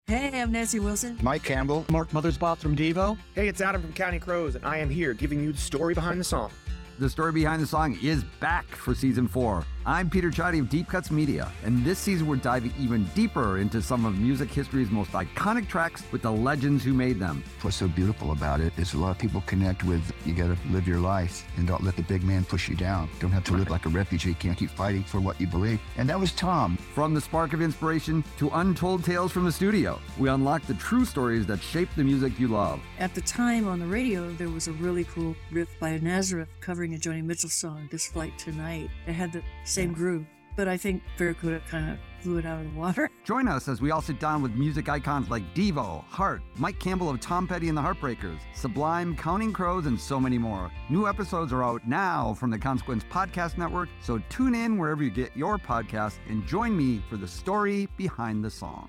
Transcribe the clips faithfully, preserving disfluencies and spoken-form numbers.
Hey, I'm Nancy Wilson. Mike Campbell. Mark Mothersbaugh from Devo. Hey, it's Adam from Counting Crows, and I am here giving you the story behind the song. The story behind the song is back for season four. I'm Peter Chadi of Deep Cuts Media, and this season we're diving even deeper into some of music history's most iconic tracks with the legends who made them. What's so beautiful about it is a lot of people connect with, you gotta live your life and don't let the big man push you down. Don't have to live like a refugee, can't keep fighting for what you believe. And that was Tom. From the spark of inspiration to untold tales from the studio, we unlock the true stories that shape the music you love. At the time on the radio, there was a really cool riff by Nazareth covering a Joni Mitchell song, This Flight Tonight. It had the same groove, but I think Barracuda kind of blew it out of the water. Join us as we all sit down with music icons like Devo, Heart, Mike Campbell of Tom Petty and the Heartbreakers, Sublime, Counting Crows, and so many more. New episodes are out now from the Consequence Podcast Network, so tune in wherever you get your podcasts and join me for the story behind the song.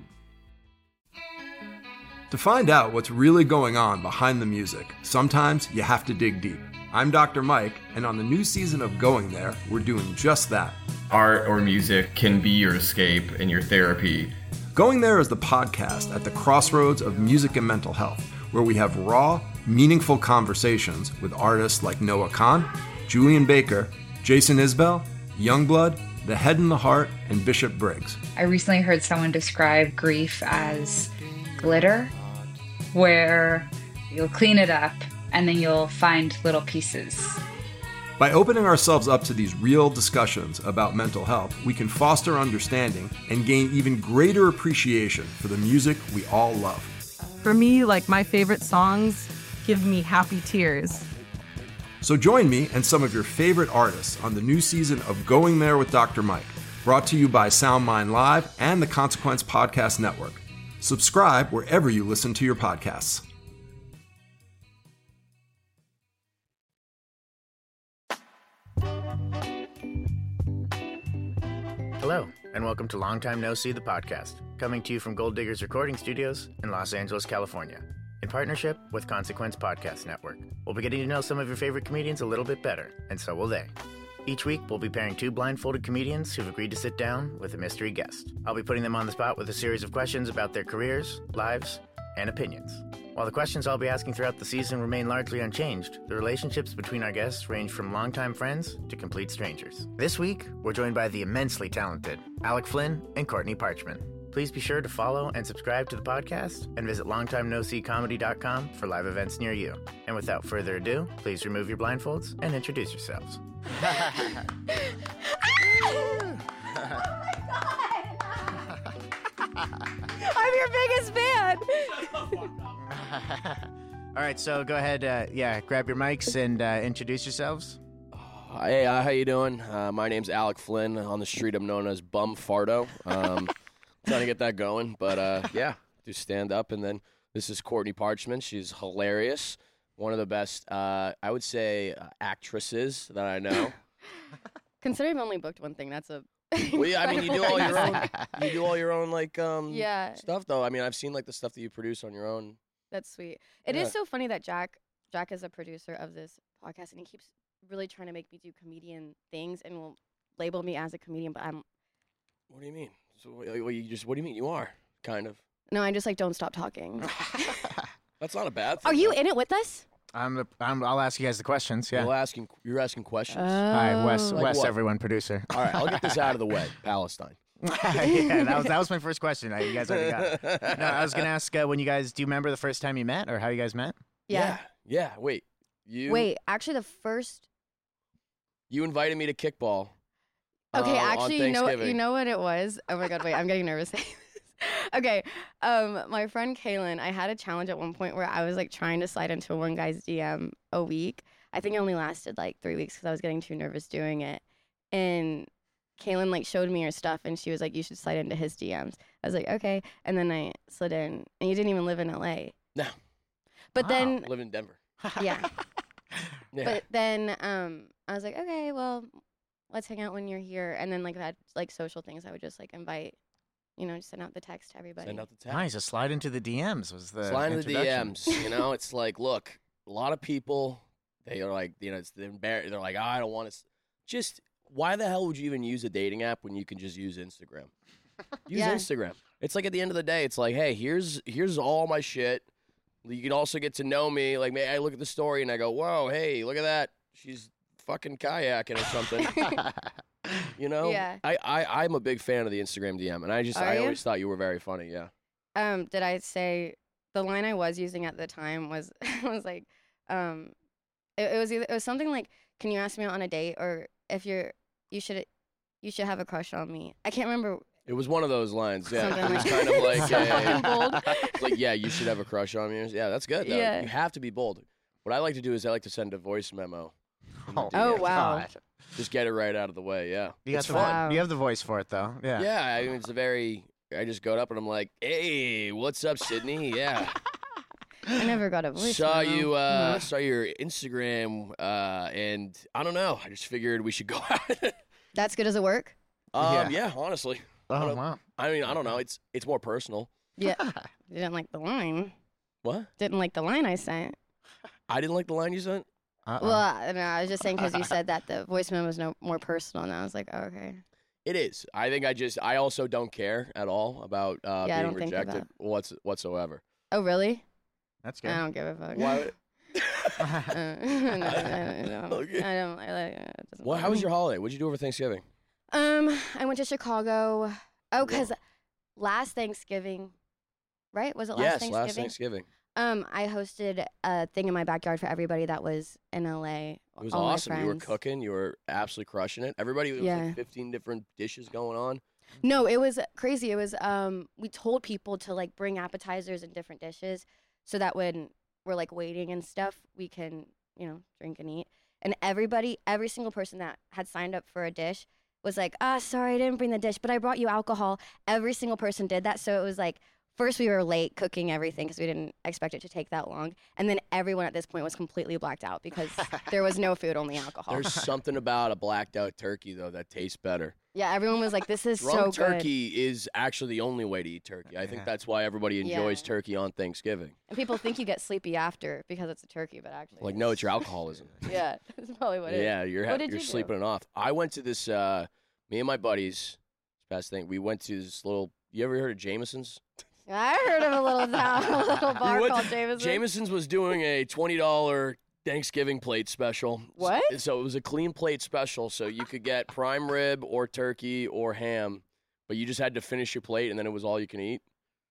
To find out what's really going on behind the music, sometimes you have to dig deep. I'm Doctor Mike, and on the new season of Going There, we're doing just that. Art or music can be your escape and your therapy. Going There is the podcast at the crossroads of music and mental health, where we have raw, meaningful conversations with artists like Noah Kahn, Julian Baker, Jason Isbell, Youngblood, The Head and the Heart, and Bishop Briggs. I recently heard someone describe grief as glitter, where you'll clean it up and then you'll find little pieces. By opening ourselves up to these real discussions about mental health, we can foster understanding and gain even greater appreciation for the music we all love. For me, like, my favorite songs give me happy tears. So join me and some of your favorite artists on the new season of Going There with Doctor Mike, brought to you by SoundMind Live and the Consequence Podcast Network. Subscribe wherever you listen to your podcasts. Hello, and welcome to Long Time No See, the podcast, coming to you from Gold Diggers Recording Studios in Los Angeles, California, in partnership with Consequence Podcast Network. We'll be getting to know some of your favorite comedians a little bit better, and so will they. Each week, we'll be pairing two blindfolded comedians who've agreed to sit down with a mystery guest. I'll be putting them on the spot with a series of questions about their careers, lives, and opinions. While the questions I'll be asking throughout the season remain largely unchanged, the relationships between our guests range from longtime friends to complete strangers. This week, we're joined by the immensely talented Alec Flynn and Courtney Parchman. Please be sure to follow and subscribe to the podcast and visit long time no see comedy dot com for live events near you. And without further ado, please remove your blindfolds and introduce yourselves. Oh my God! I'm your biggest fan! All right, so go ahead, uh, yeah, grab your mics and uh, introduce yourselves. Hey, uh, how you doing? Uh, my name's Alec Flynn. On the street, I'm known as Bum Fardo. Um, trying to get that going, but uh, yeah, do stand up. And then this is Courtney Parchman. She's hilarious. One of the best, uh, I would say, uh, actresses that I know. Considering I've only booked one thing, that's a. Well, yeah, I mean, you do all your own. You do all your own like um yeah. stuff, though. I mean, I've seen like the stuff that you produce on your own. That's sweet. It Yeah. is so funny that Jack Jack is a producer of this podcast, and he keeps really trying to make me do comedian things, and will label me as a comedian. But I'm. What do you mean? So, what, what you just? What do you mean? You are kind of. No, I just like don't stop talking. That's not a bad thing. Are you though. in it with us? I'm, the, I'm I'll ask you guys the questions. Yeah. You're asking. You're asking questions. Oh. All right, Wes, Like Wes, what? everyone, producer. All right, I'll get this out of the way. Palestine. Yeah, that was that was my first question. Uh, You guys already got it. No, I was gonna ask uh, when you guys do you remember the first time you met or how you guys met? Yeah. Yeah. yeah. Wait. You. Wait, actually, the first. You invited me to kickball. Okay, uh, on actually, you know, Thanksgiving. you know what it was. Oh my God, wait, I'm getting nervous. Okay, um, my friend Kaylin, I had a challenge at one point where I was like trying to slide into one guy's D M a week. I think it only lasted like three weeks because I was getting too nervous doing it. And Kaylin like showed me her stuff, and she was like, "You should slide into his D Ms." I was like, "Okay," and then I slid in, and you didn't even live in L A. No. But Wow. then, I live in Denver. yeah. Yeah. But then um, I was like, "Okay, well, let's hang out when you're here." And then like I had like social things, I would just like invite. You know, just send out the text to everybody. Send out the text. Nice. A slide into the D Ms was the Slide into the D introduction. Ms. You know, it's like, look, a lot of people, they are like, you know, it's they're, embar- they're like, oh, I don't want to. Just why the hell would you even use a dating app when you can just use Instagram? Use Yeah. Instagram. It's like at the end of the day, it's like, hey, here's here's all my shit. You can also get to know me. Like, may I look at the story and I go, whoa, hey, look at that. She's fucking kayaking or something. You know? Yeah. I, I, I'm a big fan of the Instagram D M, and I just, Are I you? always thought you were very funny, yeah. Um, did I say the line I was using at the time was was like, um, it, it was either, it was something like, can you ask me out on a date, or if you're you should you should have a crush on me. I can't remember. It was one of those lines, yeah. Something It was like- kind of like, Something a, bold. it's like, yeah, you should have a crush on me. Yeah, that's good. Though. Yeah. You have to be bold. What I like to do is I like to send a voice memo. in the Oh, D M. Oh, wow. God. Just get it right out of the way, yeah. You got It's the fun. Wow. You have the voice for it though. Yeah. Yeah, I mean, it's a very. I just go up and I'm like, "Hey, what's up, Sydney? Yeah, I never got a voice. saw memo. you. Uh, No. saw your Instagram, uh, and I don't know. I just figured we should go out. That's good. Does it work? um, Yeah. yeah. honestly. I Oh don't- wow. I mean, I don't know. It's it's more personal. Yeah. Didn't like the line. What? Didn't like the line I sent. I didn't like the line you sent. Uh-uh. Well, I, no, I was just saying because you said that the voice memo was no more personal, and I was like, oh, okay. It is. I think I just. I also don't care at all about uh, Yeah, I being don't think rejected about- what's whatsoever. Oh, really? That's good. I don't give a fuck. Why? Uh, no, no, no, no. Okay. I don't. I like. It doesn't Well, bother how was me. your holiday? What'd you do over Thanksgiving? Um, I went to Chicago. Oh, because last Thanksgiving, right? Was it last yes, Thanksgiving? last Thanksgiving. Um, I hosted a thing in my backyard for everybody that was in L A. It was all my awesome. You were friends. cooking. You were absolutely crushing it. Everybody, there was Yeah. like fifteen different dishes going on. No, it was crazy. It was um we told people to like bring appetizers and different dishes so that when we're like waiting and stuff, we can, you know, drink and eat. And everybody, every single person that had signed up for a dish was like, "Ah, sorry, I didn't bring the dish, but I brought you alcohol." Every single person did that. So it was like first we were late cooking everything because we didn't expect it to take that long. And then everyone at this point was completely blacked out because there was no food, only alcohol. There's something about a blacked out turkey though that tastes better. Yeah, everyone was like, "This is Drunk so good." turkey is actually the only way to eat turkey. I think Yeah. that's why everybody enjoys Yeah. turkey on Thanksgiving. And people think you get sleepy after because it's a turkey, but actually, Like, no, it's your alcoholism. yeah, that's probably what it is. Yeah, you're What ha- did you're you do? sleeping it off. I went to this. Uh, me and my buddies. Best thing. We went to this little. You ever heard of Jameson's? I heard of a little town, a little bar went called to- Jameson. Jameson's was doing a twenty dollar Thanksgiving plate special. What? So, so it was a clean plate special. So you could get prime rib or turkey or ham, but you just had to finish your plate, and then it was all you can eat.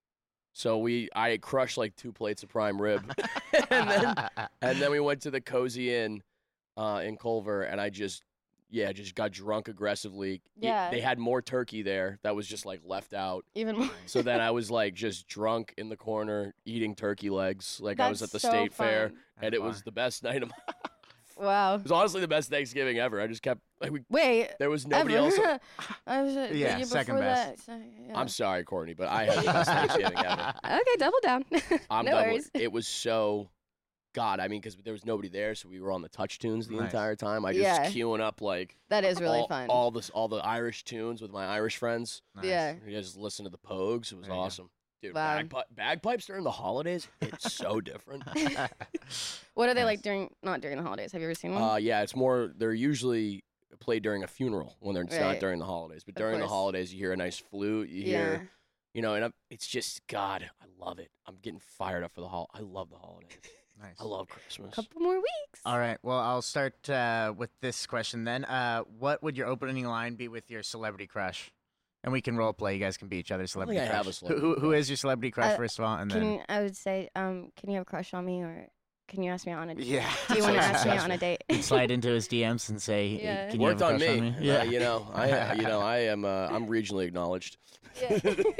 So we, I crushed like two plates of prime rib, and then and then we went to the Cozy Inn uh, in Culver, and I just, yeah, just got drunk aggressively. E- Yeah. They had more turkey there that was just like left out. Even more. So then I was like just drunk in the corner eating turkey legs like I was at That's the so state fair, fun. and it was the best night of my. Wow. It was honestly the best Thanksgiving ever. I just kept like we, Wait. there was nobody ever. else. I was, uh, the Yeah, year second before best. That, so, yeah. I'm sorry, Courtney, but I had the best Thanksgiving ever. Okay, double down. I'm no done worries. with it. was so, God, I mean, because there was nobody there, so we were on the touch tunes the Nice. entire time. I just Yeah. queuing up like That is really all, fun. all this, all the Irish tunes with my Irish friends. Nice. Yeah. You guys just listen to the Pogues. It was There you go. awesome, dude. Wow. Bagpi- bagpipes during the holidays, it's so different. What are they Nice. like during? Not during the holidays. Have you ever seen one? Uh, yeah, it's more. They're usually played during a funeral when they're it's not Right. during the holidays. But Of during the course. holidays, you hear a nice flute. You yeah. hear, you know, and I'm, it's just God. I love it. I'm getting fired up for the hol. I love the holidays. Nice. I love Christmas. Couple more weeks. All right. Well, I'll start uh, with this question then. Uh, what would your opening line be with your celebrity crush? And we can role play. You guys can be each other's I don't celebrity think I have crush. a celebrity who, who, who crush. is your celebrity crush Uh, first of all, and Can then I would say, um, can you have a crush on me, or can you ask me out on a? yeah. Do you want to So ask me out on successful. a date? You'd slide into his D Ms and say, Yeah. "Can you Worked have a on crush me. on me?" Yeah, you know, I, you know, I am. Uh, I'm regionally acknowledged. Yeah.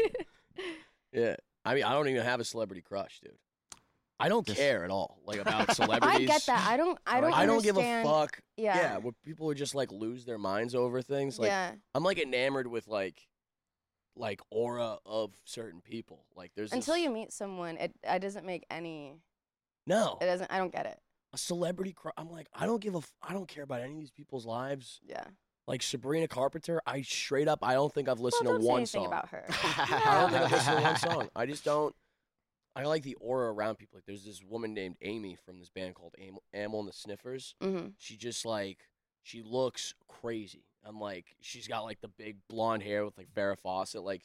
Yeah, I mean, I don't even have a celebrity crush, dude. I don't Just- care at all, like about I celebrities. get that. I don't. I don't. I don't give a understand- fuck. Yeah. Yeah, where people are just like lose their minds over things. Like yeah. I'm like enamored with like, like aura of certain people. Like there's Until this- you meet someone, it it doesn't make any. no It doesn't. I don't get it. a celebrity crush. I'm like I don't give a. F- I don't care about any of these people's lives. Yeah. Like Sabrina Carpenter, I straight up I don't think I've listened well, to don't one say anything song. about her. I don't think I've listened to one song. I just don't. I like the aura around people. Like there's this woman named Amy from this band called Am- Amel and the Sniffers. Mm-hmm. She just like she looks crazy. I'm like she's got like the big blonde hair with like Farrah Fawcett. Like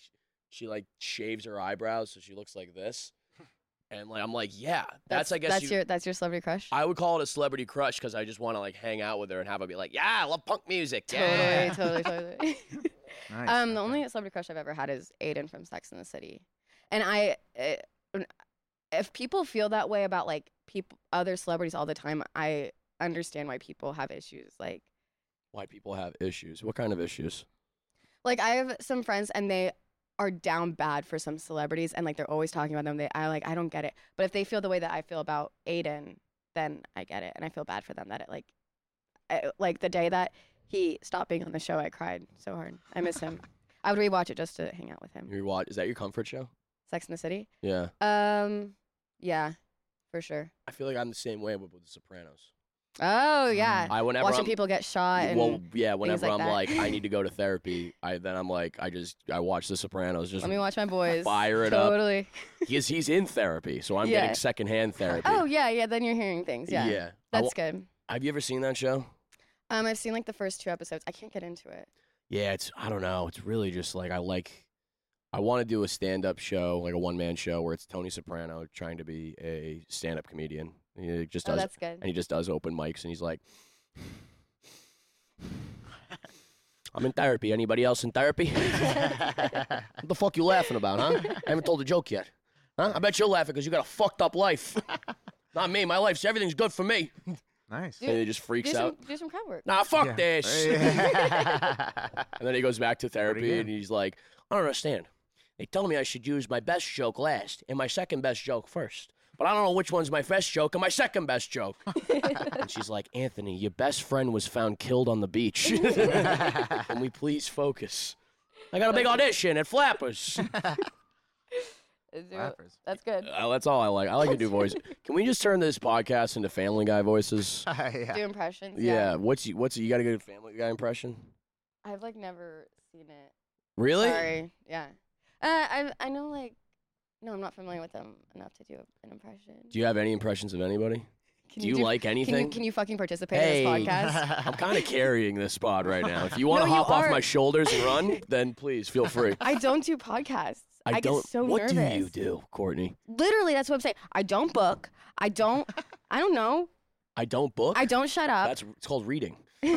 She like shaves her eyebrows so she looks like this. And like I'm like, yeah, that's, That's I guess that's you, your that's your celebrity crush. I would call it a celebrity crush because I just want to like hang out with her and have her be like, yeah, I love punk music. Totally, Yeah. totally, totally. Nice. Um, the only celebrity crush I've ever had is Aiden from Sex and the City, and I, eh, if people feel that way about like people, other celebrities all the time, I understand why people have issues. Like, Why people have issues? What kind of issues? like I have some friends and they are down bad for some celebrities, and like they're always talking about them. They, I like, I don't get it. But if they feel the way that I feel about Aiden, then I get it, and I feel bad for them that it like, I, like the day that he stopped being on the show, I cried so hard. I miss him. I would rewatch it just to hang out with him. You watch? Is that your comfort show? Sex and the City. Yeah. Um, yeah, for sure. I feel like I'm the same way with, with The Sopranos. Oh yeah, I whenever watching I'm- people get shot. And Well, yeah. things Whenever like I'm that. like, I need to go to therapy, I then I'm like, I just I watch The Sopranos. Just Let me watch my boys. fire it totally. up. He's he's in therapy, so I'm Yeah. getting secondhand therapy. Oh yeah, yeah. Then you're hearing things. Yeah, Yeah. I that's wa- good. Have you ever seen that show? Um, I've seen like the first two episodes. I can't get into it. Yeah, it's I don't know. It's really just like I like. I want to do a stand-up show, like a one-man show, where it's Tony Soprano trying to be a stand-up comedian. He just Oh, does, that's good. and he just does open mics, and he's like, "I'm in therapy. Anybody else in therapy? What the fuck you laughing about, huh? I haven't told a joke yet, huh? I bet you're laughing because you got a fucked up life. Not me. My life's everything's good for me." Nice. Do- And he just freaks do out. Some, do some crowd work. Nah, fuck Yeah. this. Yeah. And then he goes back to therapy good. and he's like, I don't understand. They tell me I should use my best joke last and my second best joke first. But I don't know which one's my best joke and my second best joke. And she's like, Anthony, your best friend was found killed on the beach. Can we please focus? I got a big audition at Flappers. Do- Flappers. That's good. Uh, that's all I like. I like to do voices. Can we just turn this podcast into Family Guy voices? yeah. Do impressions. Yeah. What's you, what's you got a good Family Guy impression? I've like never seen it. Really? Sorry. Yeah. Uh, I I know like, no, I'm not familiar with them enough to do an impression. Do you have any impressions of anybody? Can do you, like anything? Can you, can you fucking participate Hey. in this podcast? I'm kind of carrying this pod right now. If you want to No, you hop off are. my shoulders and run, then please feel free. I don't do podcasts. I, don't. get so what nervous. do you do, Courtney? Literally, that's what I'm saying. I don't book. I don't. I don't know. I don't book. I don't shut up. That's it's called reading.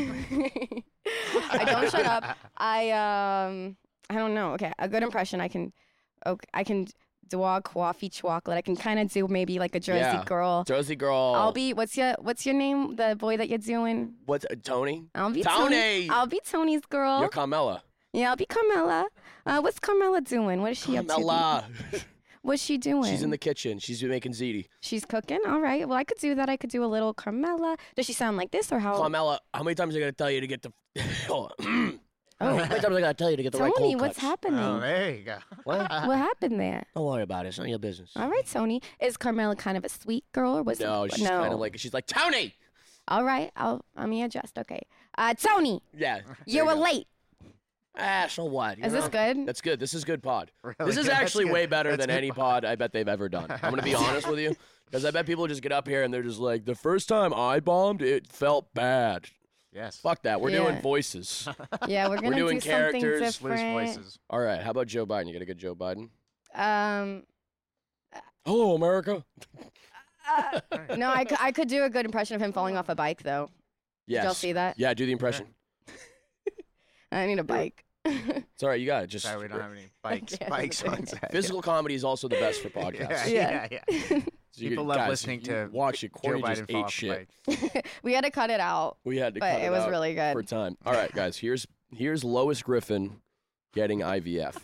I don't shut up. I um. I don't know. Okay, a good impression. I can. Okay, I can do a coffee chocolate. I can kind of do maybe like a Jersey Yeah. girl. Jersey girl. I'll be. What's your What's your name? The boy that you're doing. What's uh, Tony? I'll be Tony. I'll be Tony's girl. You're Carmella. Yeah, I'll be Carmella. Uh, what's Carmella doing? What is she up to? Carmella. What's she doing? She's in the kitchen. She's making ziti. She's cooking. All right. Well, I could do that. I could do a little Carmella. Does she sound like this or how? Carmella, how many times are I gonna tell you to get the? Hold on. Oh, How many times I gotta tell you to get the right Tony, cold what's cuts? happening? Oh, there you go. What? What happened there? Don't worry about it. It's not your business. All right, Tony. Is Carmella kind of a sweet girl or was No, it? she's kind of like she's like Tony. All right. I'll I'm gonna adjust. Okay. Uh, Tony, Yeah. you there were go. late. Ah, so what? You Is this know? good? That's good. This is good pod. Really this is good. That's actually good. way better That's than good any pod. pod I bet they've ever done. I'm gonna be honest with you, because I bet people just get up here and they're just like, the first time I bombed, it felt bad. Yes. Fuck that. We're Yeah. doing voices. Yeah, we're gonna doing do something characters, Loose different. voices. All right. How about Joe Biden? You got a good Joe Biden? Um. Hello, America. uh, no, I, cou- I could do a good impression of him falling off a bike though. Yes. Did y'all see that? Yeah, do the impression. I need a bike. It's all right. You got it. Just Sorry, we don't have any bikes. Yeah, Bikes that's on set. physical comedy is also the best for podcasts. Yeah, Yeah. yeah, yeah. So you People could- love guys, listening you to watch it. Joe Corey just Biden fall ate off a shit. bike. We had to cut it out, We had to but cut it it was out really for good. time. All right, guys. Here's here's Lois Griffin getting I V F.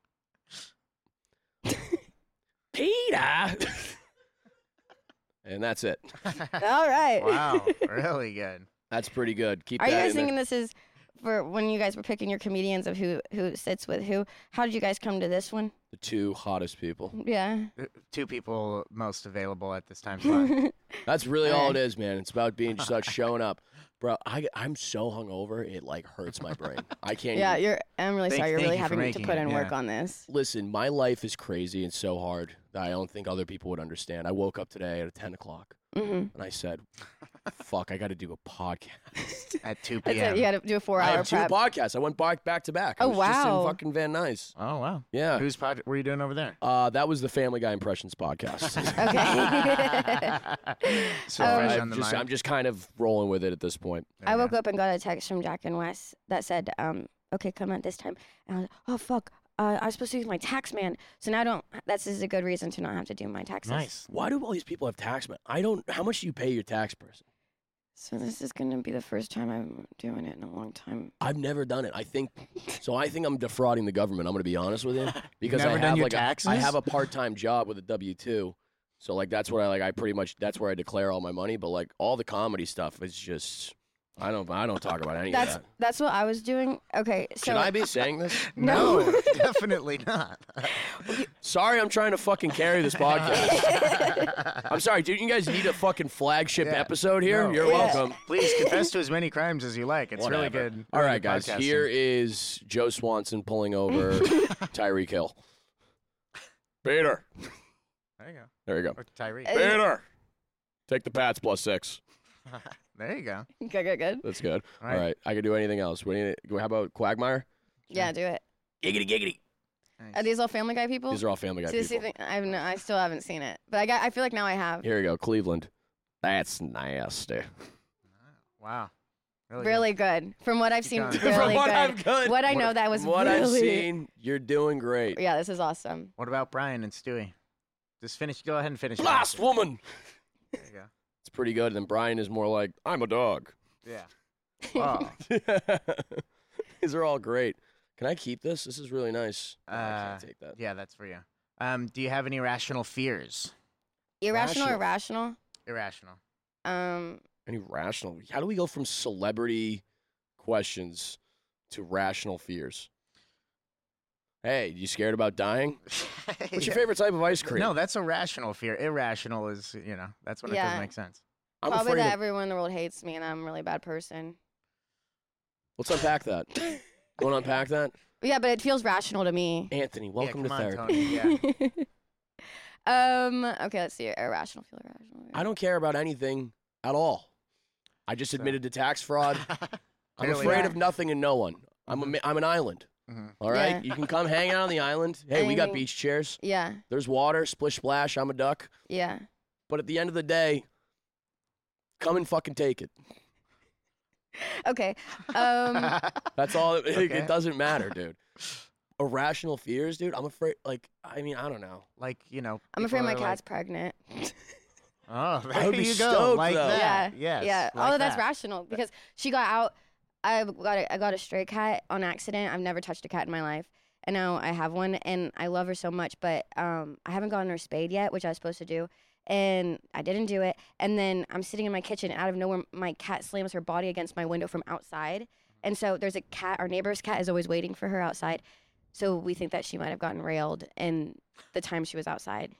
Peter. And that's it. All right. Wow, really good. That's pretty good. Keep Are you that guys in there. thinking this is for when you guys were picking your comedians of who who sits with who? How did you guys come to this one? The two hottest people. Yeah. Uh, Two people most available at this time slot. That's really all it Alright. is, man. It's about being just about showing up. Bro, I, I'm so hungover, it like hurts my brain. I can't Yeah, even... you're. I'm really Thank- sorry. You're thank really you for having to making put it, in work yeah. on this. Listen, my life is crazy and so hard that I don't think other people would understand. I woke up today at ten o'clock hmm and I said, Fuck, I got to do a podcast at two That's p.m. it, you got to do a I four-hour have two prep. podcasts. I went back back to back. I Oh, was just wow. in fucking Van Nuys. Oh wow. Yeah. Whose pod were you doing over there? Uh, that was the Family Guy Impressions podcast. Okay. So Um, fresh I'm on the just, mind. I'm just kind of rolling with it at this point. There I you woke go. up and got a text from Jack and Wes that said, um, okay, come at this time. And I was like, oh, fuck. Uh, I was supposed to use my tax man. So now I don't, that's is a good reason to not have to do my taxes. Nice. Why do all these people have tax men? I don't. How much do you pay your tax person? So this is going to be the first time I'm doing it in a long time. I've never done it. I think so. I think I'm defrauding the government. I'm going to be honest with you because Never I done have your like a, taxes? I have a part-time job with a W two. So like that's what I like. I pretty much that's where I declare all my money. But like all the comedy stuff is just I don't I don't talk about any That's of that. that's what I was doing. Okay, so Should I be saying this? No, definitely not. Sorry, I'm trying to fucking carry this podcast. I'm sorry, dude. You guys need a fucking flagship Yeah. episode here. No. You're Yeah. welcome. Please confess to as many crimes as you like. It's really Whatever. good. All really right, good guys. podcasting. Here is Joe Swanson pulling over Tyreek Hill. Peter. There you go. There you go. Or Tyreek. Hey. Peter. Take the Pats plus six. There you go. good, good, good. That's good. All All right. right. I can do anything else. What do you, how about Quagmire? Yeah, do it. Giggity, giggity. Are these all Family Guy people? These are all Family Guy See, see, people. I, have no, I still haven't seen it, but I got. I feel like now I have. Here we go. Cleveland. That's nasty. Wow. Really good. From what I've seen, going. really From what good. I've good. What I know, that was From what I've really- seen, you're doing great. Yeah, this is awesome. What about Brian and Stewie? Just finish. Go ahead and finish. your Last answer. woman. There you go. It's pretty good. And then Brian is more like, I'm a dog. Yeah. Oh. These are all great. Can I keep this? This is really nice. No, I Uh, can't take that. Yeah, that's for you. Um, do you have any irrational fears? Irrational or Rational. rational? Irrational. Um, Any rational? How do we go from celebrity questions to rational fears? Hey, you scared about dying? What's your favorite type of ice cream? No, that's a rational fear. Irrational is, you know, that's when it Yeah. doesn't make sense. I'm probably afraid that of- everyone in the world hates me and I'm a really bad person. Let's unpack that. You want to unpack that? Yeah, but it feels rational to me. Anthony, welcome yeah, to come on, therapy. Tony. Yeah. um. Okay, let's see. Irrational, feel irrational. I don't care about anything at all. I just admitted to tax fraud. I'm Clearly afraid not. of nothing and no one. I'm a, I'm an island. Mhm. All right, Yeah. you can come hang out on the island. Hey, we got Anything- beach chairs. Yeah, There's water, splish splash. I'm a duck. yeah. But at the end of the day, come and fucking take it. Okay. Um. That's all. It, Okay. it doesn't matter, dude. Irrational fears, dude. I'm afraid. Like, I mean, I don't know. Like, you know. I'm afraid people my are cat's pregnant. Like, oh, there I would be you go. stoked, Like though. that. Yeah. Yes. Yeah. like oh, that's that. rational because she got out. I got a, I got a stray cat on accident. I've never touched a cat in my life, and now I have one, and I love her so much. But um, I haven't gotten her spayed yet, which I was supposed to do, and I didn't do it. And then I'm sitting in my kitchen, and out of nowhere, my cat slams her body against my window from outside. And so there's a cat. Our neighbor's cat is always waiting for her outside. So we think that she might have gotten railed in the time she was outside.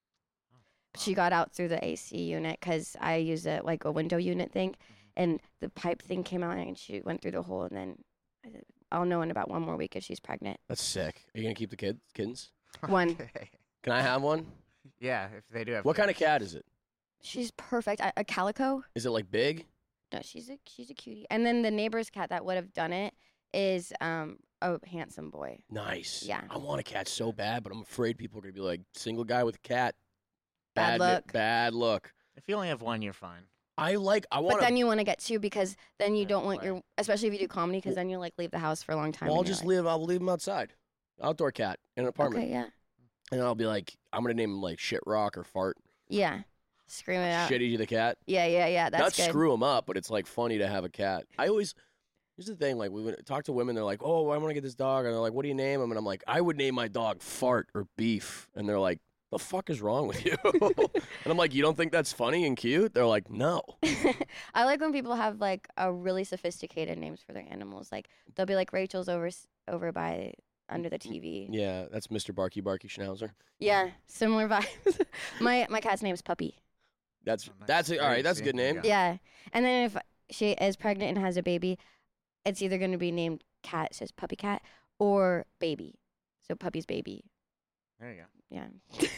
She got out through the A C unit because I use a like a window unit thing, and the pipe thing came out and she went through the hole. And then I'll know in about one more week if she's pregnant. That's sick. Are you gonna keep the kid kittens? One. Okay. Can I have one? Yeah, if they do have. What kind of kids. cat is it? She's perfect. A, a calico. Is it like big? No, she's a she's a cutie. And then the neighbor's cat that would have done it is um a handsome boy. Nice. Yeah. I want a cat so bad, but I'm afraid people are gonna be like, single guy with a cat. Bad ni- luck. Bad luck. If you only have one, you're fine. I like. I want. But then you want to get two because then you Yeah, don't want right. your, especially if you do comedy, because then you like leave the house for a long time. Well, I'll and you're just like, leave. I'll leave him outside. Outdoor cat in an apartment. Okay, yeah, And I'll be like, I'm gonna name him like Shit Rock or Fart. yeah, scream it out. Shitty the cat. Yeah, yeah, yeah. That's Not good. screw him up, but it's like funny to have a cat. I always. Here's the thing, like we would talk to women, they're like, "Oh, I want to get this dog," and they're like, "What do you name him?" And I'm like, "I would name my dog Fart or Beef," and they're like, "The fuck is wrong with you?" And I'm like, "You don't think that's funny and cute?" They're like, "No." I like when people have like a really sophisticated names for their animals. Like they'll be like Rachel's over s- over by under the T V. Yeah, that's Mister Barky Barky Schnauzer. Yeah, similar vibes. my my cat's name's Puppy. That's Oh, nice. that's a, all right. That's a See, good there you name. go. Yeah, and then if she is pregnant and has a baby, it's either going to be named Cat, says Puppy Cat, or Baby. So Puppy's Baby. There you go. Yeah.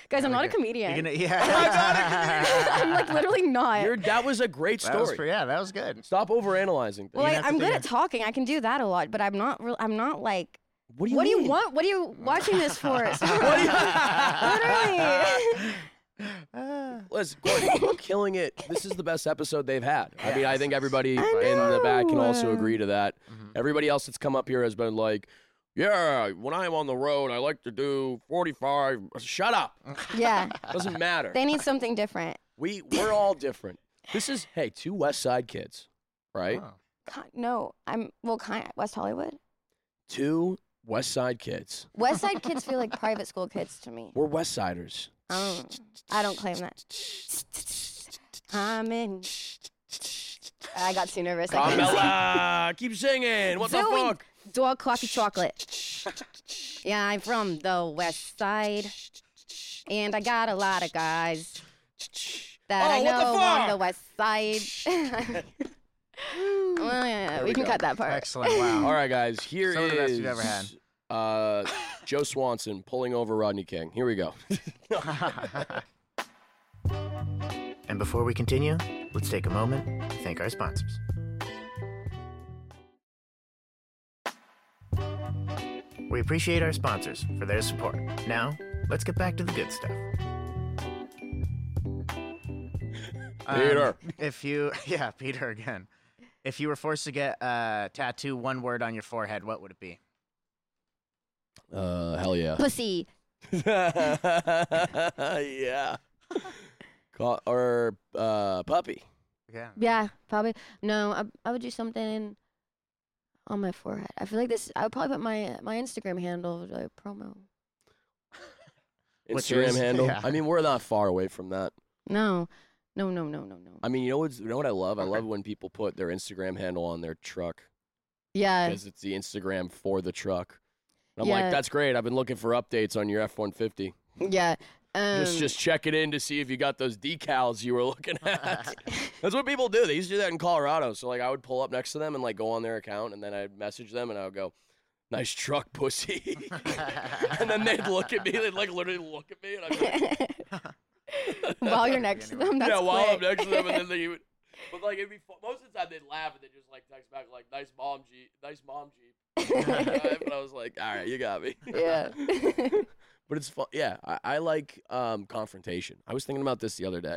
Guys, I'm Gotta not a get- comedian. You're gonna, yeah. I'm like literally not. You're, that was a great That was story. pre- yeah, that was good. Stop overanalyzing things. well, I, have to I'm good do at talking. I can do that a lot, but I'm not. Real, I'm not like. What do you What do mean? you want? What are you watching this for? What do you- Literally. Listen, Courtney, you're killing it. This is the best episode they've had. I mean, I think everybody in the back can also agree to that. Mm-hmm. Everybody else that's come up here has been like, yeah, when I'm on the road, I like to do forty-five. Shut up. Yeah. Doesn't matter. They need something different. We, we're all different. This is, hey, two West Side kids, right? Oh. God, no, I'm well, kind of West Hollywood. Two West Side kids. West Side kids feel like private school kids to me. We're West Siders. I don't, I don't claim that. I'm in. I got too nervous. I couldn't sing. Carmella, keep singing. What the Zoe, fuck? Dog coffee chocolate. Yeah, I'm from the West Side, and I got a lot of guys that Oh, I what the know on fuck? the West Side. Well, yeah, we, we can go. cut that part. Excellent. Wow. All right, guys. Here Some is of the best we've ever had. Uh, Joe Swanson pulling over Rodney King. Here we go. And before we continue, let's take a moment to thank our sponsors. We appreciate our sponsors for their support. Now, let's get back to the good stuff. Peter. Um, if you, yeah, Peter again. If you were forced to get a tattoo, one word on your forehead, what would it be? Uh, hell yeah. Pussy. Yeah. Ca- or uh, puppy. Yeah. Yeah, probably. No, I, I would do something on my forehead. I feel like this. I would probably put my my Instagram handle like promo. What's Instagram yours? handle. Yeah. I mean, we're not far away from that. No, no, no, no, no, no. I mean, you know what? You know what I love? I love when people put their Instagram handle on their truck Yeah, because it's the Instagram for the truck. And I'm Yeah. like, that's great. I've been looking for updates on your F one fifty. yeah. Um, Just just check it in to see if you got those decals you were looking at. That's what people do. They used to do that in Colorado. So like I would pull up next to them and like go on their account and then I'd message them and I would go, nice truck, pussy. And then they'd look at me. They'd like literally look at me and I'd be like, while you're next to them, that's yeah, while I'm quick. next to them and then they would, but like it'd be fu- most of the time they'd laugh and they'd just like text back like nice mom Jeep, nice mom Jeep. But I was like, all right, you got me. Yeah. But it's fun. Yeah, I, I like um, confrontation. I was thinking about this the other day.